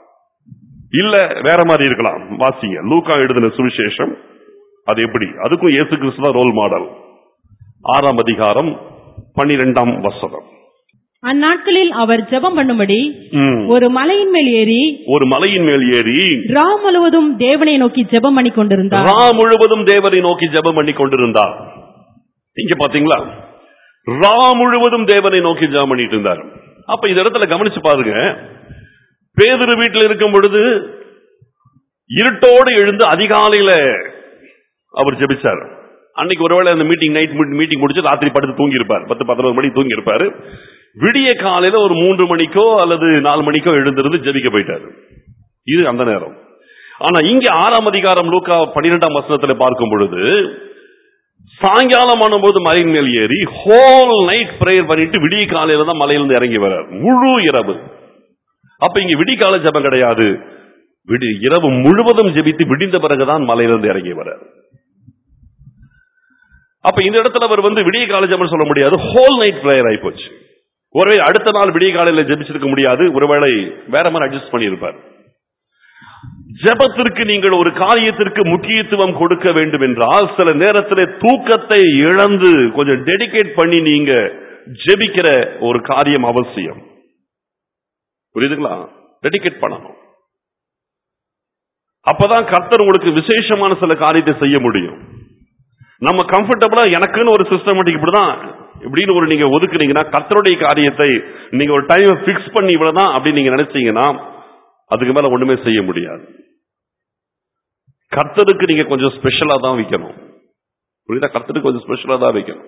இல்ல வேற மாதிரி இருக்கலாம். வாசிங்க லூக்கா எழுதின சுவிசேஷம். அது எப்படி? அதுக்கும் இயேசு கிறிஸ்து தான் ரோல் மாடல். ஆறாம் அதிகாரம் பன்னிரெண்டாம் வசனம். அந்நாட்களில் அவர் ஜெபம் பண்ணும்படி ஒரு மலையின் மேல் ஏறி ஒரு மலையின் மேல் ஏறி ரா முழுவதும் தேவனை நோக்கி ஜெபம் பண்ணி கொண்டிருந்தார். ரா முழுவதும் தேவனை நோக்கி ஜெபம் பண்ணி கொண்டிருந்தார். இங்க பாத்தீங்களா, ரா முழுவதும் தேவனை நோக்கி ஜெபம் பண்ணிட்டு இருந்தார். அப்ப இந்த இடத்துல கவனிச்சு பாருங்க, பேதுரு வீட்டில் இருக்கும் பொழுது இருட்டோடு எழுந்து அதிகாலையில அவர் ஜெபிச்சார். அன்னைக்கு ஒருவேளை அந்த மீட்டிங் நைட் மீட்டிங் முடிச்சு ராத்திரி படுத்து தூங்கி இருப்பார், பத்து பதினோரு மணி தூங்கி இருப்பாரு. விடிய காலையில ஒரு மூன்று மணிக்கோ அல்லது நாலு மணிக்கோ எழுந்திருந்து ஜெபிக்க போயிட்டாரு. இது அந்த நேரம். ஆனா இங்க ஆறாம் அதிகாரம் லூக்கா பன்னிரெண்டாம் வசனத்துல பார்க்கும் பொழுது சாயங்காலம் ஆன போது மலையின் மேல் ஏறி ஹோல் நைட் பிரேயர் பண்ணிட்டு விடிய காலையில தான் மலையிலிருந்து இறங்கி வர்றார், முழு இரவு. அப்ப இங்க விடிய கால ஜெபம் கிடையாது, விடி இரவு முழுவதும் ஜெபித்து விடிந்த பிறகுதான் மலையிலிருந்து இறங்கி வர்றார். அப்ப இந்த இடத்துல அவர் வந்து விடிய கால ஜெபம் சொல்ல முடியாது, ஹோல் நைட் பிரேயர் ஆகி போச்சு. ஒருவேளை அடுத்த நாள் விடிய காலையில ஜெபிச்சிருக்க முடியாது, ஒருவேளை வேற மாதிரி அட்ஜஸ்ட் பண்ணியிருப்பார். ஜெபத்திற்கு நீங்கள் ஒரு காரியத்திற்கு முக்கியத்துவம் கொடுக்க வேண்டும் என்றால் சில நேரத்தில் தூக்கத்தை இழந்து கொஞ்சம் டெடிகேட் பண்ணி நீங்க ஜெபிக்கிற ஒரு காரியம் அவசியம். புரியுதுங்களா? டெடிகேட் பண்ணணும். அப்பதான் கர்த்தர் உங்களுக்கு விசேஷமான சில காரியத்தை செய்ய முடியும். நம்ம கம்ஃபர்டபுளா எனக்குன்னு ஒரு சிஸ்டமேட்டிக் இப்படிதான் இப்படின்னு ஒரு நீங்க ஒதுக்குனீங்கன்னா, கர்த்தருடைய காரியத்தை நீங்க ஒரு டைம் பிக்ஸ் பண்ணி இவ்வளவுதான் அப்படின்னு நீங்க நினைச்சீங்கன்னா அதுக்கு மேல ஒண்ணுமே செய்ய முடியாது. கர்த்தருக்கு நீங்க கொஞ்சம் ஸ்பெஷலா தான் வைக்கணும். புரியுதா? கர்த்தருக்கு கொஞ்சம் ஸ்பெஷலா தான் வைக்கணும்.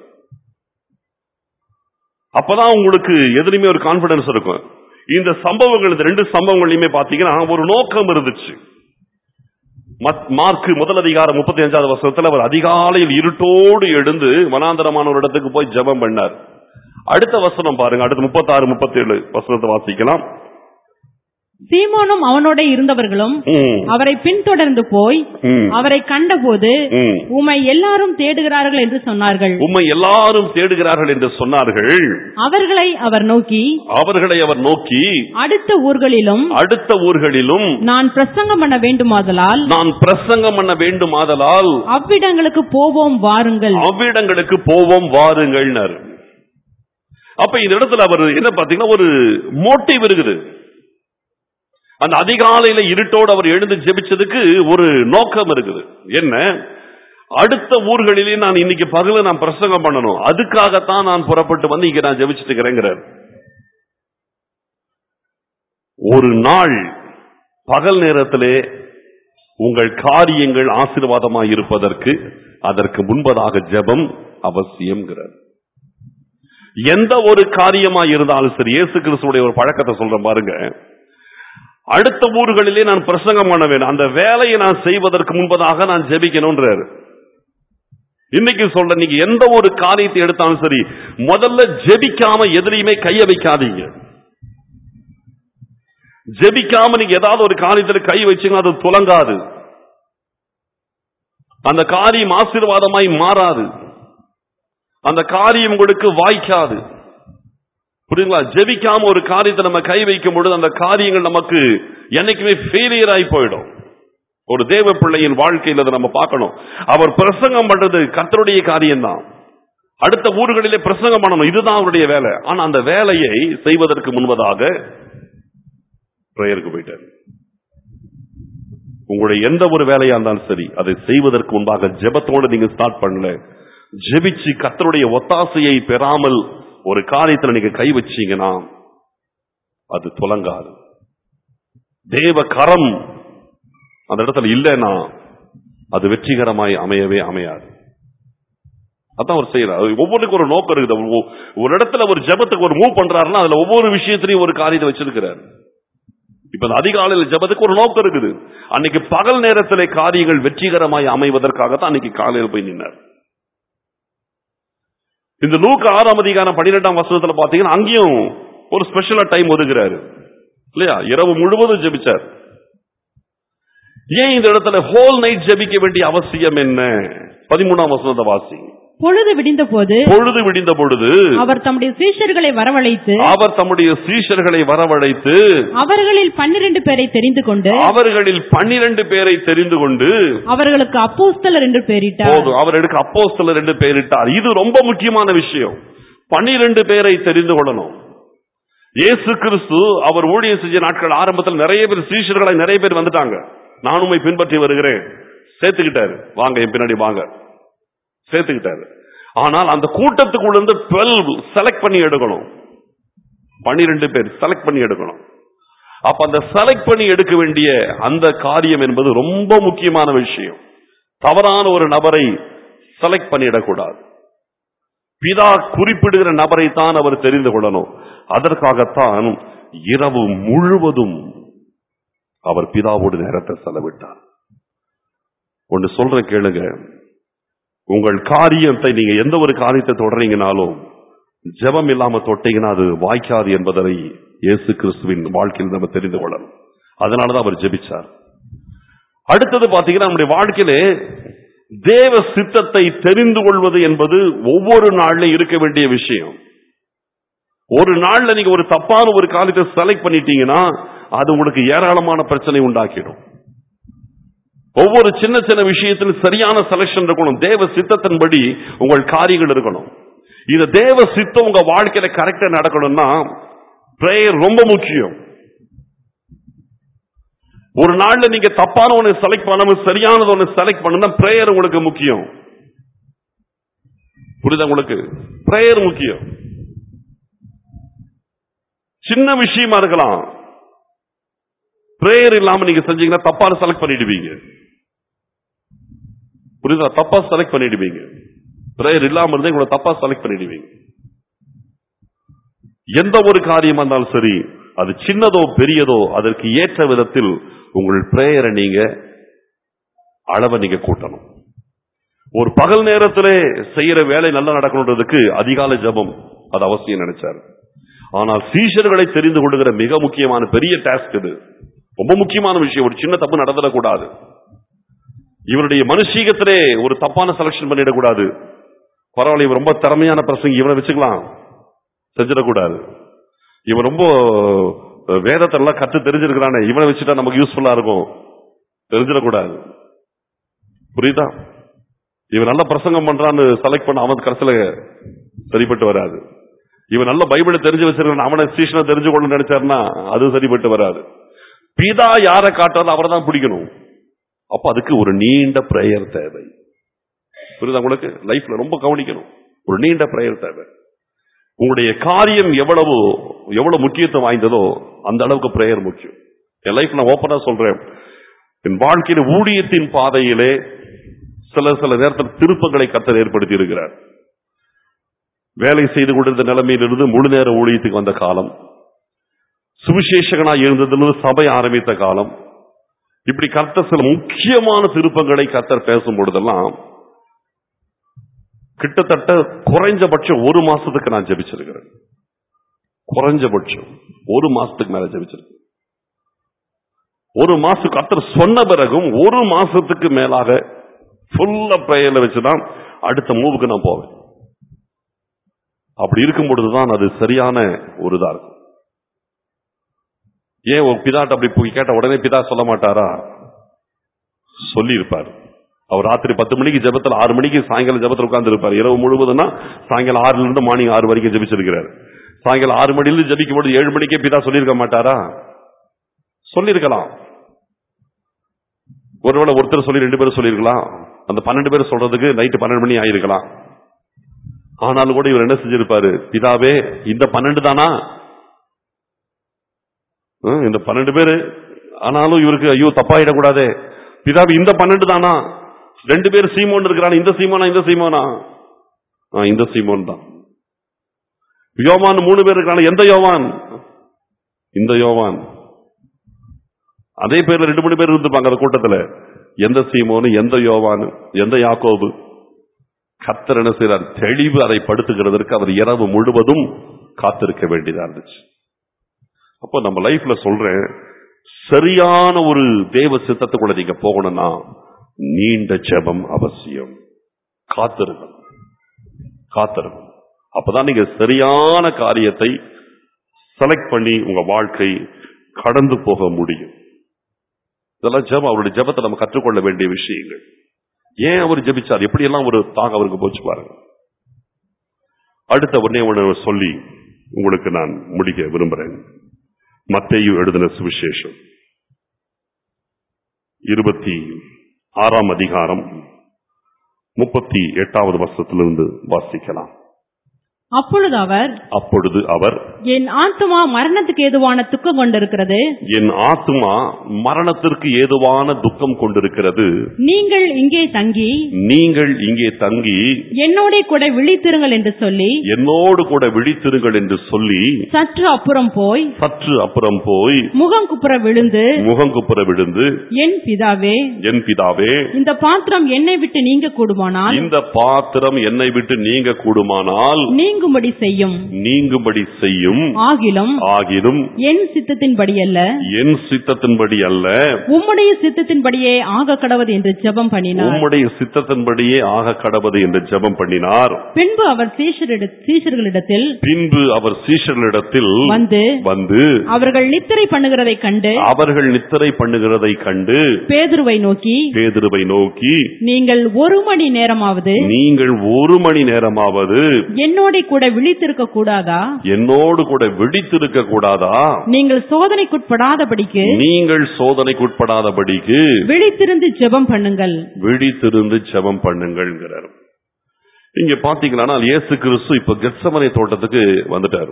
அப்பதான் உங்களுக்கு எதுலையுமே ஒரு கான்பிடன்ஸ் இருக்கும். இந்த சம்பவங்கள், இந்த ரெண்டு சம்பவங்களையுமே பாத்தீங்கன்னா ஒரு நோக்கம் இருந்துச்சு. மார்க்கு முதல் அதிகாரம் முப்பத்தி அஞ்சாவது வசனத்தில் அவர் அதிகாலையில் இருட்டோடு எழுந்து வனாந்தரமான ஒரு இடத்துக்கு போய் ஜெபம் பண்ணார். அடுத்த வசனம் பாருங்க, அடுத்த முப்பத்தி ஆறு முப்பத்தி ஏழு வசனத்தை வாசிக்கலாம். சீமோனும் அவனோட இருந்தவர்களும் அவரை பின்தொடர்ந்து போய் அவரை கண்டபோது உம்மை எல்லாரும் தேடுகிறார்கள் என்று சொன்னார்கள். உம்மை எல்லாரும் தேடுகிறார்கள் என்று சொன்னார்கள். அவர்களை அவர் நோக்கி அவர்களை அவர் நோக்கி அடுத்த ஊர்களிலும் அடுத்த ஊர்களிலும் நான் பிரசங்கம் பண்ண வேண்டுமாதலால் நான் பிரசங்கம் பண்ண வேண்டுமாதலால் அவ்விடங்களுக்கு போவோம் வாருங்கள் அவ்விடங்களுக்கு போவோம் வாருங்கள். அப்ப இந்த இடத்துல அவர் என்ன பாத்தீங்கன்னா ஒரு மோட்டிவ் இருக்குது. அந்த அதிகாலையில இருட்டோடு அவர் எழுந்து ஜெபிச்சதுக்கு ஒரு நோக்கம் இருக்குது. என்ன? அடுத்த ஊர்களிலே நான் இன்னைக்கு பகல நான் பிரசங்கம் பண்ணணும், அதுக்காகத்தான் நான் புறப்பட்டு வந்து இங்க நான் ஜெபிச்சுட்டு இருக்கிறேங்கிறார். ஒரு நாள் பகல் நேரத்திலே உங்கள் காரியங்கள் ஆசீர்வாதமாய் இருப்பதற்கு அதற்கு முன்பதாக ஜெபம் அவசியம்ங்கிறார். எந்த ஒரு காரியமாய் இருந்தாலும் சரி, இயேசு கிறிஸ்துவுடைய ஒரு பழக்கத்தை சொல்றேன் பாருங்க. அடுத்த ஊர்களிலே நான் பிரசங்கம் பண்ண வேண்டும், அந்த வேலையை நான் செய்வதற்கு முன்பதாக நான் ஜெபிக்கணும்ன்றார். இன்னைக்கு சொல்ற, நீங்க எந்த ஒரு காரியத்தை எடுத்தாலும் சரி, முதல்ல ஜெபிக்காம எதிரையுமே கைய வைக்காதீங்க. ஜெபிக்காம நீங்க ஏதாவது ஒரு காரியத்தில் கை வச்சீங்க, அது துலங்காது, அந்த காரியம் ஆசீர்வாதமாய் மாறாது, அந்த காரியம் உங்களுக்கு வாய்க்காது. புரியுங்களா? ஜெபிக்காம ஒரு காரியத்தை நம்ம கை வைக்கும் பொழுது அந்த காரியங்கள் நமக்கு என்னைக்குமே ஃபெயிலியர் ஆகி போயிடும். ஒரு தேவ பிள்ளையின் வாழ்க்கையில் அதை நம்ம பார்க்கணும். அவர் பிரசங்கம் பண்றது கர்த்தருடைய காரியம்தான். அடுத்த ஊர்களிலே பிரசங்கம் பண்ணணும், இதுதான் அவருடைய வேலை. ஆனா அந்த வேலையை செய்வதற்கு முன்பதாக பிரேயருக்கு போயிட்டார். உங்களுடைய எந்த ஒரு வேலையா இருந்தாலும் சரி, அதை செய்வதற்கு முன்பாக ஜெபத்தோடு நீங்க ஸ்டார்ட் பண்ணல, ஜெபிச்சு கர்த்தருடைய ஒத்தாசையை பெறாமல் ஒரு காரியத்தில் நீங்க கை வச்சீங்கன்னா அது துலங்காது. தேவ கரம் அந்த இடத்துல இல்லைன்னா அது வெற்றிகரமாய் அமையவே அமையாது. அதான் அவர் செய்யறார். ஒவ்வொன்றுக்கும் ஒரு நோக்கம் இருக்குது. ஒரு இடத்துல ஒரு ஜெபத்துக்கு ஒரு மூவ் பண்றாருன்னா அதுல ஒவ்வொரு விஷயத்திலையும் ஒரு காரியத்தை வச்சிருக்கிறார். இப்ப அதிகாலையில் ஜெபத்துக்கு ஒரு நோக்கம் இருக்குது. அன்னைக்கு பகல் நேரத்திலே காரியங்கள் வெற்றிகரமாய் அமைவதற்காகத்தான் அன்னைக்கு காலையில் போய் நின்றார். இந்த லூக்கா ஆறாம் அதிகாரம் பன்னிரெண்டாம் வசனத்துல பாத்தீங்கன்னா அங்கேயும் ஒரு ஸ்பெஷலா டைம் ஒதுக்குறாரு இல்லையா? இரவு முழுவதும் ஜெபிச்சார். ஏன் இந்த இடத்துல ஹோல் நைட் ஜெபிக்க வேண்டிய அவசியம் என்ன? பதிமூணாம் வசனத்தை வாசி. பொழுது விடிந்த போது பொழுது விடிந்த பொழுது அவர் தம்முடைய சீஷர்களை வரவழைத்து அவர் தம்முடைய சீஷர்களை வரவழைத்து அவர்களில் பன்னிரண்டு பேரை தெரிந்து கொண்டு அவர்களில் பன்னிரண்டு பேரை தெரிந்து கொண்டு அவர்களுக்கு அப்போஸ்தலர் என்று பெயரிட்டார். அவர்களுக்கு அப்போஸ்தலர் என்று பெயரிட்டார். இது ரொம்ப முக்கியமான விஷயம். பன்னிரண்டு பேரை தெரிந்து கொள்ளணும். இயேசு கிறிஸ்து அவர் ஊழியம் செஞ்ச நாட்கள் ஆரம்பத்தில் நிறைய பேர் சீஷர்களை நிறைய பேர் வந்துட்டாங்க. நானும் பின்பற்றி வருகிறேன், சேர்த்துக்கிட்டாரு, வாங்க என் பின்னாடி வாங்க, சேர்த்துக்கிட்டாரு. ஆனால் அந்த கூட்டத்துக்குள்ள இருந்து பன்னிரண்டு செலக்ட் பண்ணி எடுக்கணும். பன்னிரண்டு பேர் செலக்ட் பண்ணி எடுக்கணும். அப்ப அந்த செலக்ட் பண்ணி எடுக்க வேண்டிய அந்த காரியம் என்பது ரொம்ப முக்கியமான விஷயம். தவறான ஒரு நபரை செலக்ட் பண்ணிடக்கூடாது. பிதா குறிப்பிடுகிற நபரை தான் அவர் தெரிந்து கொள்ளணும். அதற்காகத்தான் இரவு முழுவதும் அவர் பிதாவோடு நேரத்தை செலவிட்டார். ஒன்று சொல்ற கேளுங்க, உங்கள் காரியத்தை நீங்க எந்த ஒரு காரியத்தை தொடறீங்கனாலும் ஜெபம் இல்லாம தொட்டீங்கன்னா அது வாய்க்காது என்பதை இயேசு கிறிஸ்துவின் வாழ்க்கையில் நம்ம தெரிந்து கொள்ளணும். அதனாலதான் அவர் ஜெபிச்சார். அடுத்தது பாத்தீங்கன்னா நம்முடைய வாழ்க்கையிலே தேவ சித்தத்தை தெரிந்து கொள்வது என்பது ஒவ்வொரு நாள்ல இருக்க வேண்டிய விஷயம். ஒரு நாள்ல நீங்க ஒரு தப்பான ஒரு காரியத்தை செலக்ட் பண்ணிட்டீங்கன்னா அது உங்களுக்கு ஏராளமான பிரச்சனை உண்டாக்கிடும். ஒவ்வொரு சின்ன சின்ன விஷயத்திலும் சரியான செலக்ஷன் இருக்கணும். தேவ சித்தத்தின்படி உங்கள் காரியங்கள் இருக்கணும். இந்த தேவ சித்தம் உங்க வாழ்க்கையில கரெக்டா நடக்கணும்னா பிரேயர் ரொம்ப முக்கியம். ஒரு நாள்ல நீங்க தப்பான ஒண்ணு செலக்ட் பண்ணாம சரியானது ஒண்ணு செலக்ட் பண்ணா பிரேயர் உங்களுக்கு முக்கியம். புரியுதா உங்களுக்கு? பிரேயர் முக்கியம். சின்ன விஷயமா இருக்கலாம், பிரேயர் இல்லாம நீங்க செஞ்சீங்கன்னா தப்பான செலக்ட் பண்ணிடுவீங்க. புரியுதா? தப்பா செலக்ட் பண்ணிடுவீங்க. பிரேயர் இல்லாம இருந்தா உங்களை தப்பா செலக்ட் பண்ணிடுவீங்க. எந்த ஒரு காரியமா இருந்தாலும் சரி, அது சின்னதோ பெரியதோ அதற்கு ஏற்ற விதத்தில் உங்கள் பிரேயரை நீங்க அளவை நீங்க கூட்டணும். ஒரு பகல் நேரத்திலே செய்யற வேலை நல்லா நடக்கணுன்றதுக்கு அதிகாலை ஜெபம் அது அவசியம் நினைச்சாரு. ஆனால் சீஷர்களை தெரிந்து கொள்ளுகிற மிக முக்கியமான பெரிய டாஸ்க் இது. ரொம்ப முக்கியமான விஷயம். ஒரு சின்ன தப்பு நடந்துடக்கூடாது. இவருடைய மனுஷீகத்திலே ஒரு தப்பான செலக்ஷன் பண்ணிடக்கூடாது. பரவாயில்ல, இவன் ரொம்ப திறமையான பிரசங்க, இவனை வச்சுக்கலாம், செஞ்சிடக்கூடாது. இவன் ரொம்ப வேதத்தை எல்லாம் கற்று தெரிஞ்சிருக்கிறானே, இவனை வச்சுட்டா நமக்கு யூஸ்ஃபுல்லா இருக்கும், தெரிஞ்சிடக்கூடாது. புரியுதா? இவன் நல்ல பிரசங்கம் பண்றான்னு செலக்ட் பண்ண அவன் கடைசியில சரிப்பட்டு வராது. இவன் நல்ல பைபிளை தெரிஞ்சு வச்சிருக்கான், அவனை சீஷனை தெரிஞ்சு கொள்ள நினைச்சாருன்னா அது சரிப்பட்டு வராது. பிதா யாரை காட்டுறது அவரை தான் பிடிக்கணும். அப்ப அதுக்கு ஒரு நீண்ட பிரேயர் தேவை. புரியுதா உங்களுக்கு? லைஃப்ல ரொம்ப கவனிக்கணும். ஒரு நீண்ட பிரேயர் தேவை. உங்களுடைய காரியம் எவ்வளவு எவ்வளவு முக்கியத்துவம் வாய்ந்ததோ அந்த அளவுக்கு பிரேயர் முக்கியம். என் லைஃப் நான் ஓப்பனா சொல்றேன், என் வாழ்க்கையில ஊழியத்தின் பாதையிலே சில சில நேரத்தில் திருப்பங்களை கர்த்தர் ஏற்படுத்தி இருக்கிறார். வேலை செய்து கொண்டிருந்த நிலைமையிலிருந்து முழு நேர ஊழியத்துக்கு வந்த காலம், சுவிசேஷகனாய் இருந்ததிலிருந்து சபை ஆரம்பித்த காலம், இப்படி கர்த்தர் சில முக்கியமான திருப்பங்களை கர்த்தர் பேசும் பொழுதெல்லாம் கிட்டத்தட்ட குறைஞ்சபட்சம் ஒரு மாசத்துக்கு நான் ஜெபிச்சிருக்கிறேன். குறைஞ்சபட்சம் ஒரு மாசத்துக்கு மேல ஜெபிச்சிருக்கேன். ஒரு மாசம் கர்த்தர் சொன்ன பிறகும் ஒரு மாசத்துக்கு மேலாக ஃபுல்லா பிரேயர்ல வச்சுதான் அடுத்த மூவுக்கு நான் போவேன். அப்படி இருக்கும் பொழுதுதான் அது சரியான ஒரு இதா இருக்கும். ஏன் ஒரு பிதாட்ட அப்படி போய் கேட்ட உடனே பிதா சொல்ல மாட்டாரா? சொல்லி இருப்பார். அவர் ராத்திரி பத்து மணிக்கு ஜெபத்தில் ஆறு மணிக்கு சாயங்காலம் ஜெபத்தில் உட்கார்ந்து இருப்பார். இரவு முழுவதும்னா சாயங்காலம் ஆறுல இருந்து மார்னிங் ஆறு வரைக்கும் ஜெபிச்சிருக்கிறார். சாயங்காலம் ஆறு மணிலிருந்து ஜெபிக்கும் போது ஏழு மணிக்கே பிதா சொல்லியிருக்க மாட்டாரா? சொல்லியிருக்கலாம். ஒருவேளை ஒருத்தர் சொல்லி ரெண்டு பேரும் சொல்லியிருக்கலாம். அந்த பன்னெண்டு பேர் சொல்றதுக்கு நைட்டு பன்னெண்டு மணி ஆயிருக்கலாம். ஆனாலும் கூட இவர் என்ன செஞ்சிருப்பாரு? பிதாவே, இந்த பன்னெண்டு தானா? இந்த பன்னெண்டு பேரு ஆனாலும் இவருக்கு ஐயோ தப்பாயிடக்கூடாதே, பிதாவே இந்த பன்னெண்டு தானா? ரெண்டு பேர் சீமோன் இருக்கிறான், இந்த சீமோனா இந்த சீமோனா? இந்த சீமோன் தான். யோவான் மூணு பேர் இருக்கிறான், எந்த யோவான்? இந்த யோவான். அதே பேர்ல ரெண்டு மூணு பேர் இருந்திருப்பாங்க அந்த கூட்டத்துல. எந்த சீமோனு, எந்த யோவான், எந்த யாக்கோபு? கர்த்தர் என்ன செய்றார்? தெளிவு அதை படுத்துகிறதற்கு அவர் இரவு முழுவதும் காத்திருக்க வேண்டியதா இருந்துச்சு. அப்போ நம்ம லைஃப்ல சொல்றேன், சரியான ஒரு தேவ சித்தத்துக்குள்ள நீங்க போகணும்னா நீண்ட ஜெபம் அவசியம். காத்திருக்கணும், காத்திருக்கணும். அப்பதான் நீங்க சரியான காரியத்தை செலக்ட் பண்ணி உங்க வாழ்க்கை கடந்து போக முடியும். இதெல்லாம் ஜெபம், அவருடைய ஜெபத்தை நம்ம கற்றுக்கொள்ள வேண்டிய விஷயங்கள். ஏன் அவர் ஜெபிச்சார், எப்படி எல்லாம் ஒரு தாக அவருக்கு போச்சு பாருங்க. அடுத்த ஒன்னே ஒன்று சொல்லி உங்களுக்கு நான் முடிக்க விரும்புறேன். மத்தேயு எழுதின சுவிசேஷம் இருபத்தி ஆறாம் அதிகாரம் முப்பத்தி எட்டாவது வசனத்திலிருந்து வாசிக்கலாம். அப்பொழுது அவர் அப்பொழுது அவர் என் ஆத்துமா மரணத்துக்கு ஏதுவான துக்கம் கொண்டிருக்கிறது, என் ஆத்துமா மரணத்திற்கு ஏதுவான துக்கம் கொண்டிருக்கிறது, நீங்கள் இங்கே தங்கி நீங்கள் இங்கே தங்கி என்னோட கூட விழித்திருங்கள் என்று சொல்லி என்னோடு கூட விழித்திருங்கள் என்று சொல்லி சற்று அப்புறம் போய் சற்று அப்புறம் போய் முகம் குப்புற விழுந்து முகம் குப்புற விழுந்து என் பிதாவே என் பிதாவே இந்த பாத்திரம் என்னை விட்டு நீங்க கூடுமானால் இந்த பாத்திரம் என்னை விட்டு நீங்க கூடுமானால் நீங்கும்படி செய்யும் நீங்கும்படி செய்யும் ஆகிலும் ஆகிலும் என் சித்தத்தின்படி அல்ல என் சித்தத்தின்படி அல்ல உம்முடைய சித்தத்தின்படியே ஆக கடவது என்று ஜெபம் பண்ணினார். உம்முடைய சித்தத்தின்படியே ஆக கடவது என்று ஜெபம் பண்ணினார். பின்பு அவர் சீஷர்களிடத்தில் பின்பு அவர் சீஷர்களிடத்தில் வந்து வந்து அவர்கள் நித்திரை பண்ணுகிறதை கண்டு அவர்கள் நித்திரை பண்ணுகிறதை கண்டு பேதுருவை நோக்கி பேதுருவை நோக்கி நீங்கள் ஒரு மணி நேரமாவது நீங்கள் ஒரு மணி நேரமாவது என்னோட கூட விழித்திருக்க கூடாதா என்னோடு கூட விழித்திருக்க கூடாதா நீங்கள் சோதனைக்குட்படாதபடிக்கு நீங்கள் சோதனைக்குட்படாதபடிக்கு விழித்திருந்து ஜெபம் பண்ணுங்கள் விழித்திருந்து ஜெபம் பண்ணுங்கள்ங்கிறார். இங்க பாத்தீங்கன்னா இயேசு கிறிஸ்து இப்ப கெத்சமனே தோட்டத்துக்கு வந்துட்டார்.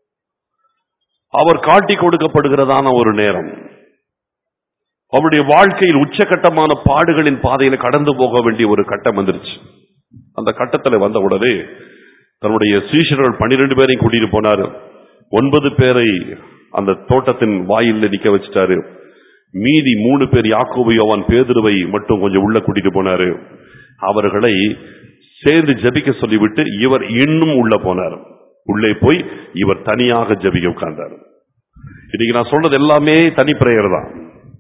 அவர் காட்டி கொடுக்கப்படுகிறதான ஒரு நேரம், அவருடைய வாழ்க்கையில் உச்சகட்டமான பாடுகளின் பாதையில கடந்து போக வேண்டிய ஒரு கட்டம் வந்துருச்சு. அந்த கட்டத்தில் வந்த உடனே தன்னுடைய சீஷர்கள் பன்னிரண்டு பேரையும் கூட்டிட்டு போனாரு. ஒன்பது பேரை அந்த தோட்டத்தின் வாயில நிக்க வச்சுட்டாரு. மீதி மூணு பேர் யாக்கோபு யோவான் பேதுருவை மட்டும் கொஞ்சம் உள்ள கூட்டிட்டு போனாரு. அவர்களை சேர்ந்து ஜெபிக்க சொல்லிவிட்டு இவர் இன்னும் உள்ள போனார். உள்ளே போய் இவர் தனியாக ஜெபிக்க உட்கார்ந்தார். இன்னைக்கு நான் சொல்றது எல்லாமே தனி பிரேயர் தான்.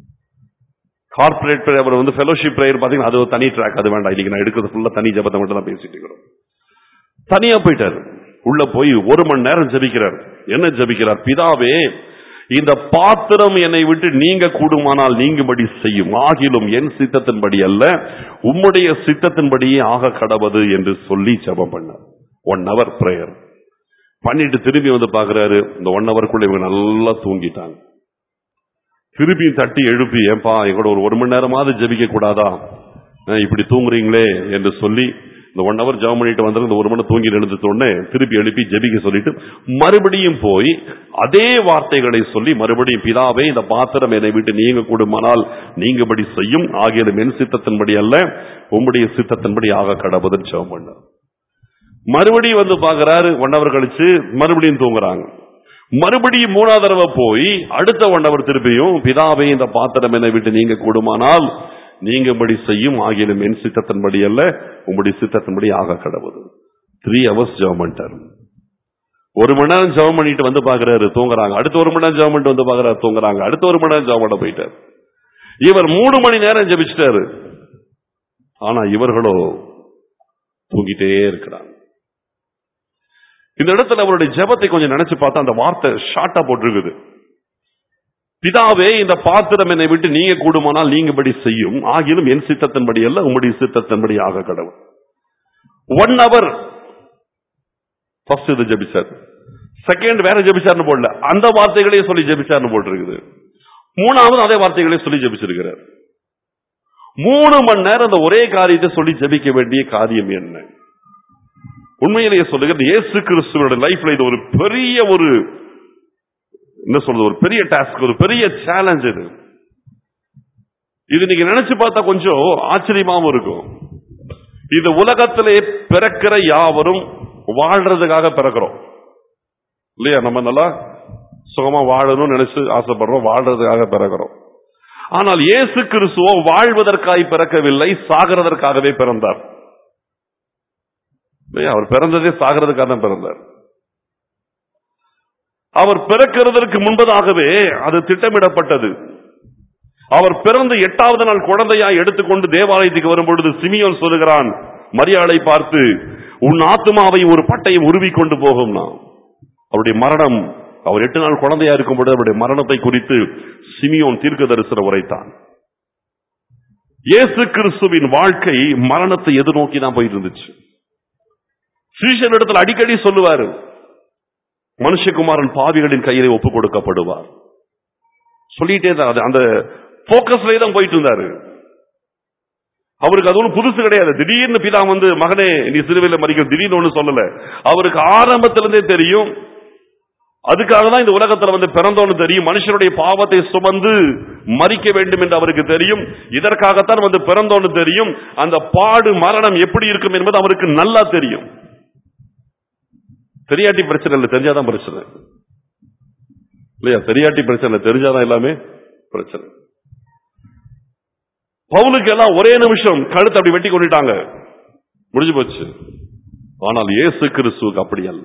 கார்பரேட் பிரேயர், அவர் வந்து ஃபெலோஷிப் பிரேயர் பாத்தீங்கன்னா அது ஒரு தனி ட்ராக், அது வேண்டாம். இன்னைக்கு நான் எடுக்கிறது ஃபுல்லா தனி ஜெபத்தை மட்டும் தான் பேசிட்டு இருக்கிறோம். தனியா போயிட்டாரு, உள்ள போய் ஒரு மணி நேரம் ஜெபிக்கிறார். என்ன ஜெபிக்கிறார்? பிதாவே, இந்த பாத்திரம் என்னை விட்டு நீங்க கூடுமானால் நீங்கும்படி செய்யும், ஆகிலும் என் சித்தத்தின்படி அல்ல உம்முடைய சித்தத்தின்படியே ஆக கடவது என்று சொல்லி ஜெபம் பண்ணார். ஒன் ஹவர் பிரேயர் பண்ணிட்டு திரும்பி வந்து பாக்குறாரு, இந்த ஒன் ஹவருக்குள்ள இவங்க நல்லா தூங்கிட்டாங்க. திருப்பி தட்டி எழுப்பி, ஏன்பா எங்களோட ஒரு ஒரு மணி நேரமாவது ஜெபிக்க கூடாதா, இப்படி தூங்குறீங்களே என்று சொல்லி இந்த ஒன் ஹவர் ஜெபம் பண்ணிட்டு வந்து இந்த ஒரு மணி தூங்கி எழுந்துட்டோடனே திருப்பி எழுப்பி ஜெபிக்க சொல்லிட்டு மறுபடியும் போய் அதே வார்த்தைகளை சொல்லி மறுபடியும், பிதாவே இந்த பாத்திரம் என்னை விட்டு நீங்க கூடுமானால் நீங்கபடி செய்யும், ஆகிய என் சித்தத்தின்படி அல்ல உம்முடைய சித்தத்தின்படி ஆக கடவுதுன்னு ஜெபம் பண்ணார். மறுபடியும் வந்து பாக்குறாரு, ஒன் ஹவர் கழிச்சு மறுபடியும் தூங்குறாங்க. மறுபடியும் மூணாவது தடவை போய் அடுத்த ஒன் ஹவர் திருப்பியும், பிதாவே இந்த பாத்திரம் என்னை விட்டு நீங்க கூடுமானால் நீங்கபடி செய்யும், ஆகிலும் என் சித்தத்தின்படி அல்ல உங்களுடைய சித்தத்தின்படி ஆக கடவுது. த்ரீ ஹவர்ஸ் ஜெபம் பண்ணிட்டாரு. ஒரு மணி நேரம் ஜெபம் பண்ணிட்டு வந்து பாக்குறாரு, தூங்குறாங்க. அடுத்த ஒரு மணி நேரம் ஜெபம் பண்ணிட்டு வந்து பாக்குறாரு, தூங்குறாங்க. அடுத்த ஒரு மணி நேரம் ஜெபம் பண்ண போயிட்டார். இவர் மூணு மணி நேரம் ஜெபிச்சிட்டாரு. ஆனா இவர்களோ தூங்கிட்டே இருக்கிறாங்க. இந்த இடத்துல அவருடைய ஜெபத்தை கொஞ்சம் நினைச்சு பார்த்தா அந்த வார்த்தை ஷார்ட்டா போட்டிருக்குது. பிதாவே இந்த பாத்திரம் என்னை விட்டு நீங்க கூடுமானால் நீங்கபடி செய்யும், ஆகிலும் என் சித்தத்தின்படி அல்ல உம்முடைய சித்தத்தின்படி ஆக கடவுள். ஒன் ஹவர் ஃபர்ஸ்ட் இது ஜெபிச்சார், செகண்ட் வேற ஜெபிச்சார்னு போடல, அந்த வார்த்தைகளே சொல்லி ஜெபிச்சார்னு போட்டிருக்குது. மூணாவது அதே வார்த்தைகளே சொல்லி ஜெபிச்சிருக்கிறார். மூணு மணி நேரம் அந்த ஒரே காரியத்தை சொல்லி ஜெபிக்க வேண்டிய காரியம் என்ன? உண்மையிலேயே சொல்லுகிறது, இயேசு கிறிஸ்துவோட லைஃப்ல இது ஒரு பெரிய ஒரு என்ன சொல்றது, ஒரு பெரிய டாஸ்க், ஒரு பெரிய சேலஞ்ச். இது இது நீங்க நினைச்சு பார்த்தா கொஞ்சம் ஆச்சரியமாவும் இருக்கும். இந்த உலகத்திலே பிறக்கிற யாவரும் வாழ்றதுக்காக பிறக்கிறோம் இல்லையா? நம்ம நல்லா சுகமா வாழணும்னு நினைச்சு ஆசைப்படுறோம், வாழ்றதுக்காக பிறக்கிறோம். ஆனால் இயேசு கிறிஸ்துவோ வாழ்வதற்காக பிறக்கவில்லை, சாகிறதற்காகவே பிறந்தார். அவர் பிறந்ததே சாகிறதுக்காக தான் பிறந்தார். அவர் பிறக்கிறதற்கு முன்பதாகவே அது திட்டமிடப்பட்டது. அவர் பிறந்த எட்டாவது நாள் குழந்தையா எடுத்துக்கொண்டு தேவாலயத்துக்கு வரும்பொழுது சிமியோன் சொல்லுகிறான் மரியாளை பார்த்து, உன் ஆத்துமாவை ஒரு பட்டயம் உருவி கொண்டு போகும்னா. அவருடைய மரணம், அவர் எட்டு நாள் குழந்தையா இருக்கும்போது அவருடைய மரணத்தை குறித்து சிமியோன் தீர்க்க தரிசனம் உரைத்தான். இயேசு கிறிஸ்துவின் வாழ்க்கை மரணத்தை எதிர்நோக்கி தான் போயிட்டு இருந்துச்சு. சீஷனிடத்தில் அடிக்கடி சொல்லுவாரு, மனுஷகுமாரன் பாவிகளின் கையிலே ஒப்புக் கொடுக்கப்படுவார் சொல்லிட்டே தான் அந்த போக்கஸ்ல தான் போயிட்டு இருந்தாரு. அவருக்கு அது ஒன்றும் புதுசு கிடையாது. திடீர்னு பிதா வந்து மகனே நீ சிலுவையில் மரிக்க திடீர்னு ஒண்ணு சொல்லல. அவருக்கு ஆரம்பத்திலிருந்தே தெரியும், அதுக்காக தான் இந்த உலகத்துல வந்து பிறந்தோன்னு தெரியும். மனுஷனுடைய பாவத்தை சுமந்து மரிக்க வேண்டும் என்று அவருக்கு தெரியும். இதற்காகத்தான் வந்து பிறந்தோன்னு தெரியும். அந்த பாடு மரணம் எப்படி இருக்கும் என்பது அவருக்கு நல்லா தெரியும். தெரியாட்டி பிரச்சனை இல்லை, தெரிஞ்சாதான் பிரச்சனை இல்லையா? தெரியாட்டி பிரச்சனை, தெரிஞ்சாதான் எல்லாமே பிரச்சனை. பவுலுக்கு எல்லாம் ஒரே நிமிஷம் கழுத்து அப்படி வெட்டி கொண்டுட்டாங்க, முடிஞ்சு போச்சு. ஆனால் இயேசு கிறிஸ்துவுக்கு அப்படி அல்ல.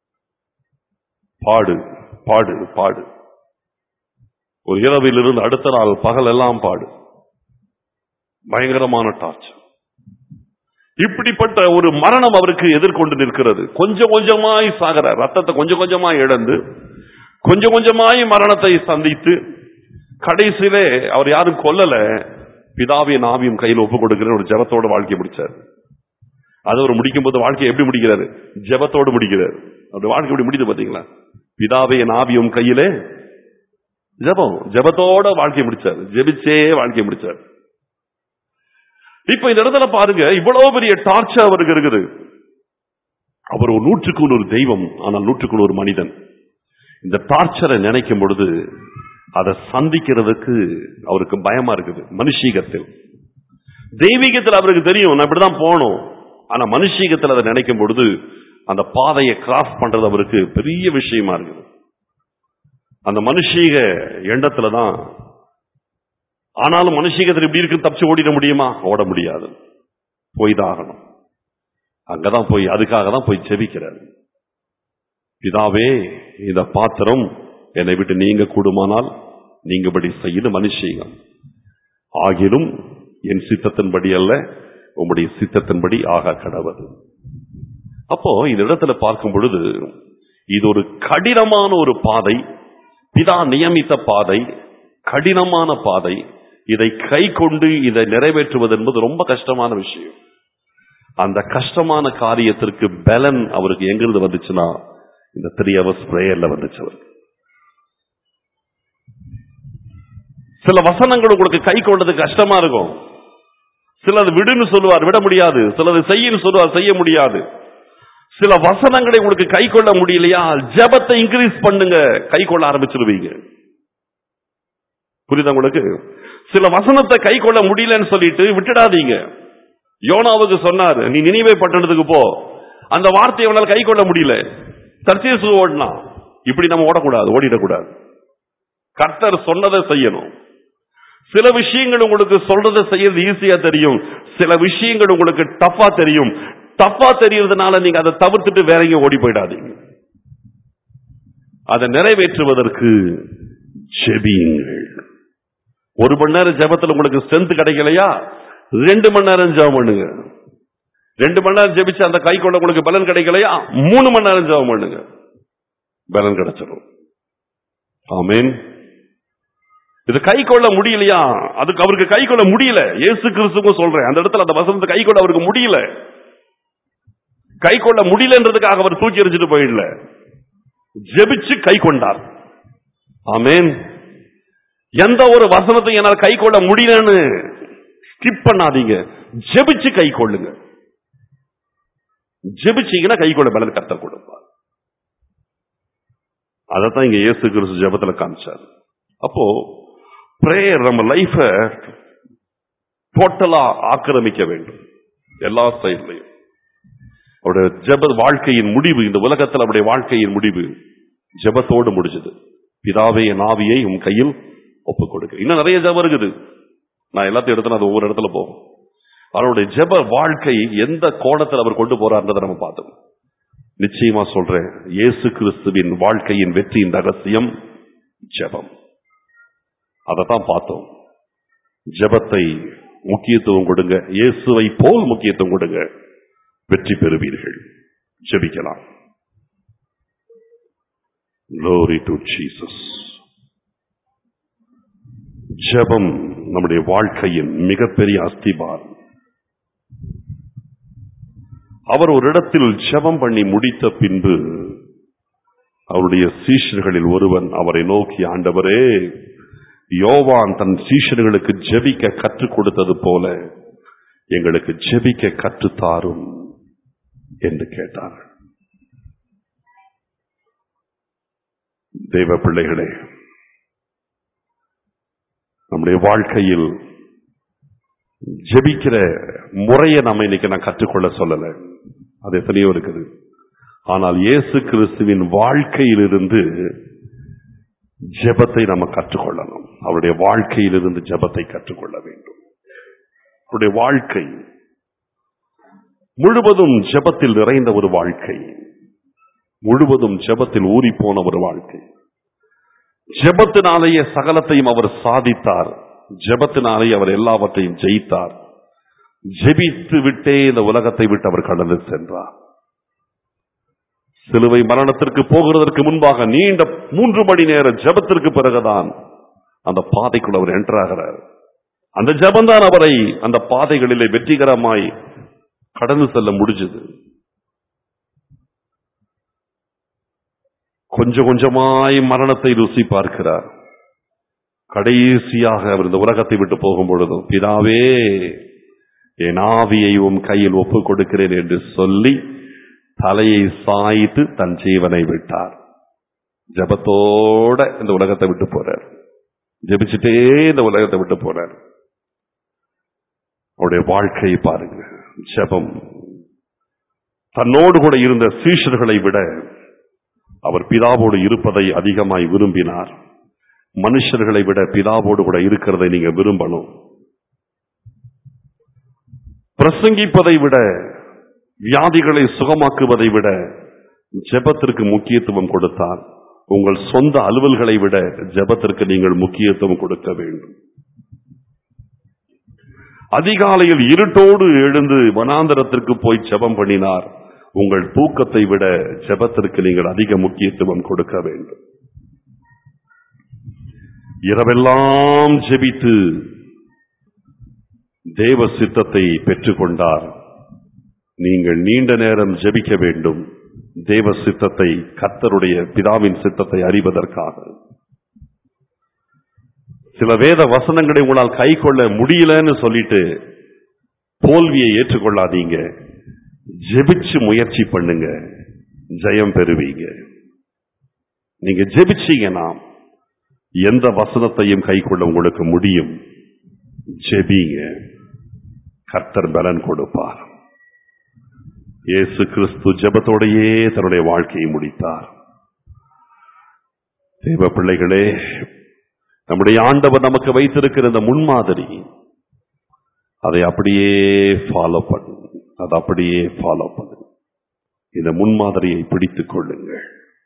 பாடு பாடு பாடு. ஒரு இரவிலிருந்து அடுத்த நாள் பகல் எல்லாம் பாடு, பயங்கரமான டார்ச்சர். இப்படிப்பட்ட ஒரு மரணம் அவருக்கு எதிர்கொண்டு நிற்கிறது. கொஞ்சம் கொஞ்சமாய் சாகிறார், ரத்தத்தை கொஞ்சம் கொஞ்சமாய் இழந்து கொஞ்சம் கொஞ்சமாய் மரணத்தை சந்தித்து கடைசியிலே அவர் யாரும் கொல்லல, பிதாவின் ஆவியும் கையில் ஒப்புக் கொடுக்கிற ஒரு ஜெபத்தோட வாழ்க்கை முடிச்சார். அது ஒரு முடிக்கும் போது வாழ்க்கையை எப்படி முடிக்கிறாரு? ஜெபத்தோடு முடிக்கிறார். அப்படி வாழ்க்கை எப்படி முடியுது பாத்தீங்களா? பிதாவின் ஆவியும் கையிலே ஜெபம், ஜெபத்தோட வாழ்க்கை முடிச்சார், ஜெபிச்சே வாழ்க்கை முடிச்சார். இப்ப இந்த இடத்துல பாருங்க, இவ்வளவு பெரிய டார்ச்சர் அவருக்கு இருக்குது. அவர் ஒரு நூற்றுக்கு ஒரு தெய்வம், ஆனால் நூற்றுக்கு ஒரு மனிதன். இந்த டார்ச்சரை நினைக்கும் பொழுது அதை சந்திக்கிறதுக்கு அவருக்கு பயமா இருக்குது. மனுஷீகத்தில், தெய்வீகத்தில் அவருக்கு தெரியும் நான் இப்படிதான் போகணும். ஆனா மனுஷீகத்தில் அதை நினைக்கும் பொழுது அந்த பாதையை கிராஸ் பண்றது அவருக்கு பெரிய விஷயமா இருக்குது. அந்த மனுஷீக எண்ணத்துலதான். ஆனாலும் மனுஷீகத்தில் இப்படி இருக்கு, தப்பிச்சு ஓடிட முடியுமா? ஓட முடியாது, போய் தான் ஆகணும். அங்கதான் போய், அதுக்காக தான் போய் ஜெபிக்கிறார். பிதாவே, இந்த பாத்திரம் என்னை விட்டு நீங்க கூடுமானால் நீங்கபடி செய்து மனுஷீகம், ஆகிலும் என் சித்தத்தின்படி அல்ல உம்முடைய சித்தத்தின்படி ஆக கடவது. அப்போ இந்த இடத்துல பார்க்கும் பொழுது இது ஒரு கடினமான ஒரு பாதை, பிதா நியமித்த பாதை, கடினமான பாதை. இதை கை கொண்டு இதை நிறைவேற்றுவது என்பது ரொம்ப கஷ்டமான விஷயம். அந்த கஷ்டமான காரியத்திற்கு பலன் அவருக்கு எங்கிருந்து வந்துச்சுன்னா இந்த த்ரீ ஹவர்ஸ் பிரேயர்ல வந்துச்சு. அவருக்கு சில வசனங்கள் உங்களுக்கு கை கொண்டது கஷ்டமா இருக்கும். சிலது விடுன்னு சொல்லுவார், விட முடியாது. சிலது செய்யன்னு சொல்லுவார், செய்ய முடியாது. சில வசனங்களை உங்களுக்கு கை கொள்ள முடியலையா, ஜெபத்தை இன்க்ரீஸ் பண்ணுங்க, கை கொள்ள ஆரம்பிச்சிருவீங்க. புரியுதா உங்களுக்கு? சில வசனத்தை கை கொள்ள முடியலன்னு சொல்லிட்டு விட்டுடாதீங்க. யோனாவுக்கு சொன்னார், நீ நினிவே பட்டணத்துக்கு போ. அந்த வார்த்தையை அவனால் கை கொள்ள முடியல, தர்சீசு ஓடினா. இப்படி நம்ம ஓடக்கூடாது, ஓடிடக்கூடாது. கர்த்தர் சொன்னதை செய்யணும். சில விஷயங்கள் உங்களுக்கு சொல்றதை செய்யறது ஈஸியா தெரியும், சில விஷயங்கள் உங்களுக்கு டஃபா தெரியும். டஃபா தெரியறதுனால நீங்க அதை தவிர்த்துட்டு வேற எங்கேயும் ஓடி போயிடாதீங்க. அதை நிறைவேற்றுவதற்கு ஜெபியுங்கள். ஒரு மணி நேரம் ஜெபத்தில் உங்களுக்கு ஸ்ட்ரென்த் கிடைக்கலையா, ரெண்டு மணி நேரம் ஜெபம் பண்ணுங்க. ரெண்டு மணி நேரம் ஜெபிச்சு அந்த கை கொள்ள உங்களுக்கு பலன் கிடைக்கலையா, மூணு மணி நேரம் ஜெபம் பண்ணுங்க, பலன் கிடைச்சிடும். ஆமென். இது கை கொள்ள முடியலையா, அதுக்கு அவருக்கு கை கொள்ள முடியல. இயேசு கிறிஸ்துவும் சொல்றேன், அந்த இடத்துல அந்த வசனத்தை கை கொள்ள அவருக்கு முடியல. கை கொள்ள முடியலன்றதுக்காக அவர் தூக்கி எறிஞ்சிட்டு போயிடல, ஜெபிச்சு கை கொண்டார். ஆமென். எந்த ஒரு வசனத்தை என்னால் கை கொள்ள முடியலன்னு ஸ்கிப் பண்ணாதீங்க, ஜெபிச்சு கை கொள்ளுங்க. ஜெபிச்சீங்கன்னா கை கொள்ள பலன் கர்த்தர் கொடுப்பார். அதைத்தான் இங்க இயேசு கிறிஸ்து ஜெபத்துல காமிச்சார். அப்போ பிரேயர் நம்ம லைஃப டோட்டலா ஆக்கிரமிக்க வேண்டும், எல்லா சைட்லையும். அவருடைய ஜெப வாழ்க்கையின் முடிவு, இந்த உலகத்தில் அவருடைய வாழ்க்கையின் முடிவு ஜெபத்தோடு முடிஞ்சது. பிதாவே, என் ஆவியை உன் கையில் ஒப்புக் கொடுக்க. இன்னும் நிறைய ஜெபம் இருக்குது, நான் எல்லாத்தையும் எடுத்து அது ஒவ்வொரு இடத்துல போகும். அவருடைய ஜெப வாழ்க்கை எந்த கோணத்தில் அவர் கொண்டு போறார்ன்றதை நம்ம பார்த்தோம். நிச்சயமா சொல்றேன், இயேசு கிறிஸ்துவின் வாழ்க்கையின் வெற்றியின் ரகசியம் ஜெபம். அதைத்தான் பார்த்தோம். ஜெபத்தை முக்கியத்துவம் கொடுங்க, இயேசுவை போல் முக்கியத்துவம் கொடுங்க, வெற்றி பெறுவீர்கள். ஜெபிக்கலாம். Glory to Jesus. ஜெபம் நம்முடைய வாழ்க்கையின் மிகப்பெரிய அஸ்திபாரம். அவர் ஒரு இடத்தில் ஜெபம் பண்ணி முடித்த பின்பு அவருடைய சீஷர்களில் ஒருவன் அவரை நோக்கி, ஆண்டவரே, யோவான் தன் சீஷர்களுக்கு ஜெபிக்க கற்றுக் கொடுத்தது போல எங்களுக்கு ஜெபிக்க கற்றுத்தாரும் என்று கேட்டார். தேவ பிள்ளைகளே, நம்முடைய வாழ்க்கையில் ஜெபிக்கிற முறையை நம்ம இன்னைக்கு நான் கற்றுக்கொள்ள சொல்லல, அது எத்தனையோ இருக்குது. ஆனால் இயேசு கிறிஸ்துவின் வாழ்க்கையிலிருந்து ஜெபத்தை நம்ம கற்றுக்கொள்ளணும். அவருடைய வாழ்க்கையிலிருந்து ஜெபத்தை கற்றுக்கொள்ள வேண்டும். அவருடைய வாழ்க்கை முழுவதும் ஜெபத்தில் நிறைந்த ஒரு வாழ்க்கை, முழுவதும் ஜெபத்தில் ஊறி போன ஒரு வாழ்க்கை. ஜெபத்தினாலேயே சகலத்தையும் அவர் சாதித்தார், ஜெபத்தினாலேயே அவர் எல்லாவற்றையும் ஜெயித்தார். ஜெபித்து விட்டே இந்த உலகத்தை விட்டு அவர் கடந்து சென்றார். சிலுவை மரணத்திற்கு போகிறதற்கு முன்பாக நீண்ட மூன்று மணி நேர ஜெபத்திற்கு பிறகுதான் அந்த பாதைக்குள் அவர் என்டராகிறார். அந்த ஜெபம்தான் அவரை அந்த பாதைகளிலே வெற்றிகரமாய் கடந்து செல்ல முடிஞ்சது. கொஞ்சம் கொஞ்சமாய் மரணத்தை ருசி பார்க்கிறார். கடைசியாக அவர் இந்த உலகத்தை விட்டு போகும் பொழுதும், பிதாவே, என் ஆவியை உம் கையில் ஒப்புக் கொடுக்கிறேன் என்று சொல்லி தலையை சாய்த்து தன் ஜீவனை விட்டார். ஜெபத்தோட இந்த உலகத்தை விட்டு போறார். ஜெபிச்சுட்டே இந்த உலகத்தை விட்டு போறார். அவருடைய வாழ்க்கையை பாருங்க. ஜெபம். தன்னோடு கூட இருந்த சீஷர்களை விட அவர் பிதாவோடு இருப்பதை அதிகமாய் விரும்பினார். மனுஷர்களை விட பிதாவோடு கூட இருக்கிறதை நீங்க விரும்பணும். பிரசங்கிப்பதை விட, வியாதிகளை சுகமாக்குவதை விட, ஜெபத்திற்கு முக்கியத்துவம் கொடுத்தால் உங்கள் சொந்த அலுவல்களை விட ஜெபத்திற்கு நீங்கள் முக்கியத்துவம் கொடுக்க வேண்டும். அதிகாலையில் இருட்டோடு எழுந்து வனாந்தரத்திற்கு போய் ஜெபம் பண்ணினார். உங்கள் தூக்கத்தை விட ஜெபத்திற்கு நீங்கள் அதிக முக்கியத்துவம் கொடுக்க வேண்டும். இரவெல்லாம் ஜெபித்து தேவ சித்தத்தை பெற்றுக்கொண்டார். நீங்கள் நீண்ட நேரம் ஜெபிக்க வேண்டும். தேவ சித்தத்தை, கர்த்தருடைய பிதாவின் சித்தத்தை அறிவதற்காக. சில வேத வசனங்களை உங்களால் கை கொள்ள முடியலன்னு சொல்லிட்டு தோல்வியை ஏற்றுக்கொள்ளாதீங்க. ஜெபிச்சு முயற்சி பண்ணுங்க, ஜெயம் பெறுவீங்க. நீங்க ஜெபிச்சீங்கன்னா எந்த வசனத்தையும் கை கொள்ள உங்களுக்கு முடியும். ஜெபிங்க, கர்த்தர் பலன் கொடுப்பார். இயேசு கிறிஸ்து ஜெபத்தோடையே தன்னுடைய வாழ்க்கையை முடித்தார். தேவ பிள்ளைகளே, நம்முடைய ஆண்டவர் நமக்கு வைத்திருக்கிற இந்த முன்மாதிரி, அதை அப்படியே ஃபாலோ பண்ணு, அதை அப்படியே ஃபாலோ பண்ணு. இந்த முன்மாதிரியை பிடித்துக் கொள்ளுங்கள்.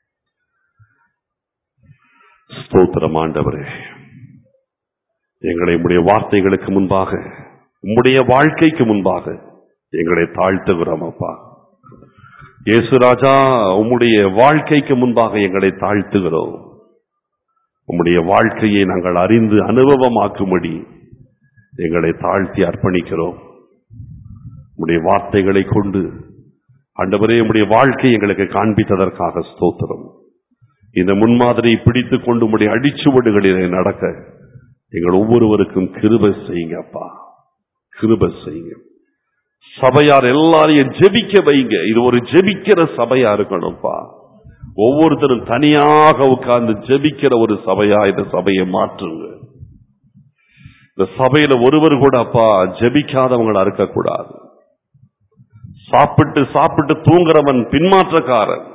ஸ்தோத்திரம் ஆண்டவரே, எங்களை உம்முடைய வார்த்தைகளுக்கு முன்பாக, உம்முடைய வாழ்க்கைக்கு முன்பாக எங்களை தாழ்த்துகிறோம் அப்பா. இயேசு ராஜா, உம்முடைய வாழ்க்கைக்கு முன்பாக எங்களை தாழ்த்துகிறோம். உம்முடைய வாழ்க்கையை நாங்கள் அறிந்து அனுபவமாக்கும்படி எங்களை தாழ்த்தி அர்ப்பணிக்கிறோம். உம்முடைய வார்த்தைகளை கொண்டு ஆண்டவரே, உம்முடைய வாழ்க்கை எங்களுக்கு காண்பித்ததற்காக ஸ்தோத்திரம். இந்த முன்மாதிரியை பிடித்துக் கொண்டு உம்முடைய அடிச்சுவடுகளிலே நடக்க எங்கள் ஒவ்வொருவருக்கும் கிருபை செய்யுங்க அப்பா, கிருபை செய்யுங்க. சபையார் எல்லாரையும் ஜெபிக்க வைங்க. இது ஒரு ஜெபிக்கிற சபையா இருக்கணும்ப்பா. ஒவ்வொருத்தரும் தனியாக உட்கார்ந்து ஜெபிக்கிற ஒரு சபையா இந்த சபையை மாற்றுங்க. இந்த சபையில ஒருவர் கூட அப்பா ஜெபிக்காதவங்களா இருக்கக்கூடாது. சாப்பிட்டு சாப்பிட்டு தூங்குறவன் பின்மாற்றக்காரன்.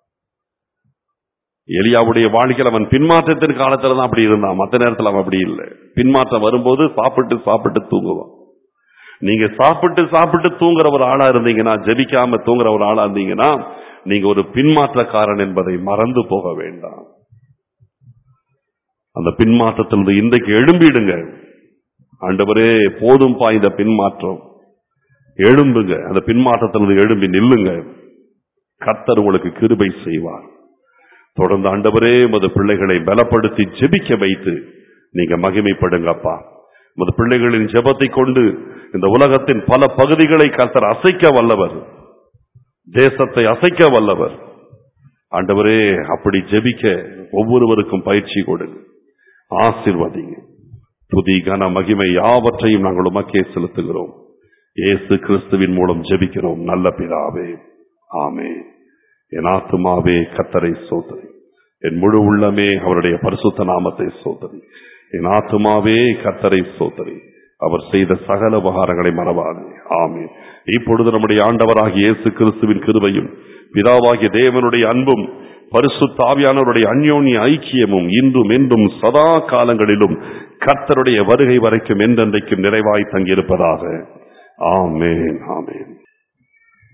எலியாவுடைய வாழ்க்கையில் அவன் பின்மாற்றத்தின் காலத்துல தான் அப்படி இருந்தான், மற்ற நேரத்தில் அவன் அப்படி இல்லை. பின்மாற்றம் வரும்போது சாப்பிட்டு சாப்பிட்டு தூங்குவான். நீங்க சாப்பிட்டு சாப்பிட்டு தூங்குற ஒரு ஆளா இருந்தீங்கன்னா, ஜெபிக்காம தூங்குற ஒரு ஆளா இருந்தீங்கன்னா, நீங்க ஒரு பின்மாற்றக்காரன் என்பதை மறந்து போக வேண்டாம். அந்த பின்மாற்றத்திலிருந்து இன்றைக்கு எழும்பிடுங்க. ஆண்டவரே, போதும்பா இந்த பின்மாற்றம், எழும்புங்க. அந்த பின்மாற்றத்திலிருந்து எழும்பி நில்லுங்க. கர்த்தர் உங்களுக்கு கிருபை செய்வார். தொடர்ந்து ஆண்டவரே, உமது பிள்ளைகளை பலப்படுத்தி ஜெபிக்க வைத்து நீங்க மகிமைப்படுங்கப்பா. உமது பிள்ளைகளின் ஜெபத்தை கொண்டு இந்த உலகத்தின் பல பகுதிகளை கர்த்தர் அசைக்க வல்லவர், தேசத்தை அசைக்க வல்லவர். ஆண்டவரே, அப்படி ஜெபிக்க ஒவ்வொருவருக்கும் பயிற்சி கொடுங்க, ஆசீர்வதிங்க. துதி கன மகிமை யாவற்றையும் நாங்கள் உமக்கே செலுத்துகிறோம். இயேசு கிறிஸ்துவின் மூலம் ஜெபிக்கிறோம் நல்ல பிதாவே, ஆமென். என் ஆத்துமாவே கர்த்தரை ஸ்தோத்திரி, என் முழு உள்ளமே அவருடைய பரிசுத்த நாமத்தை ஸ்தோத்திரி. என் ஆத்துமாவே கர்த்தரை ஸ்தோத்திரி, அவர் செய்த சகல உபகாரங்களை மறவாதே. ஆமென். இப்பொழுது நம்முடைய ஆண்டவராகிய இயேசு கிறிஸ்துவின் கிருபையும் பிதாவாகிய தேவனுடைய அன்பும் பரிசுத்த ஆவியானவருடைய அந்யோன்ய ஐக்கியமும் இன்றும் என்றும் சதா காலங்களிலும் கர்த்தருடைய வருகை வரைக்கும் என்றென்றைக்கும் நிறைவாய் தங்கியிருப்பதாக. ஆமென், ஆமென்.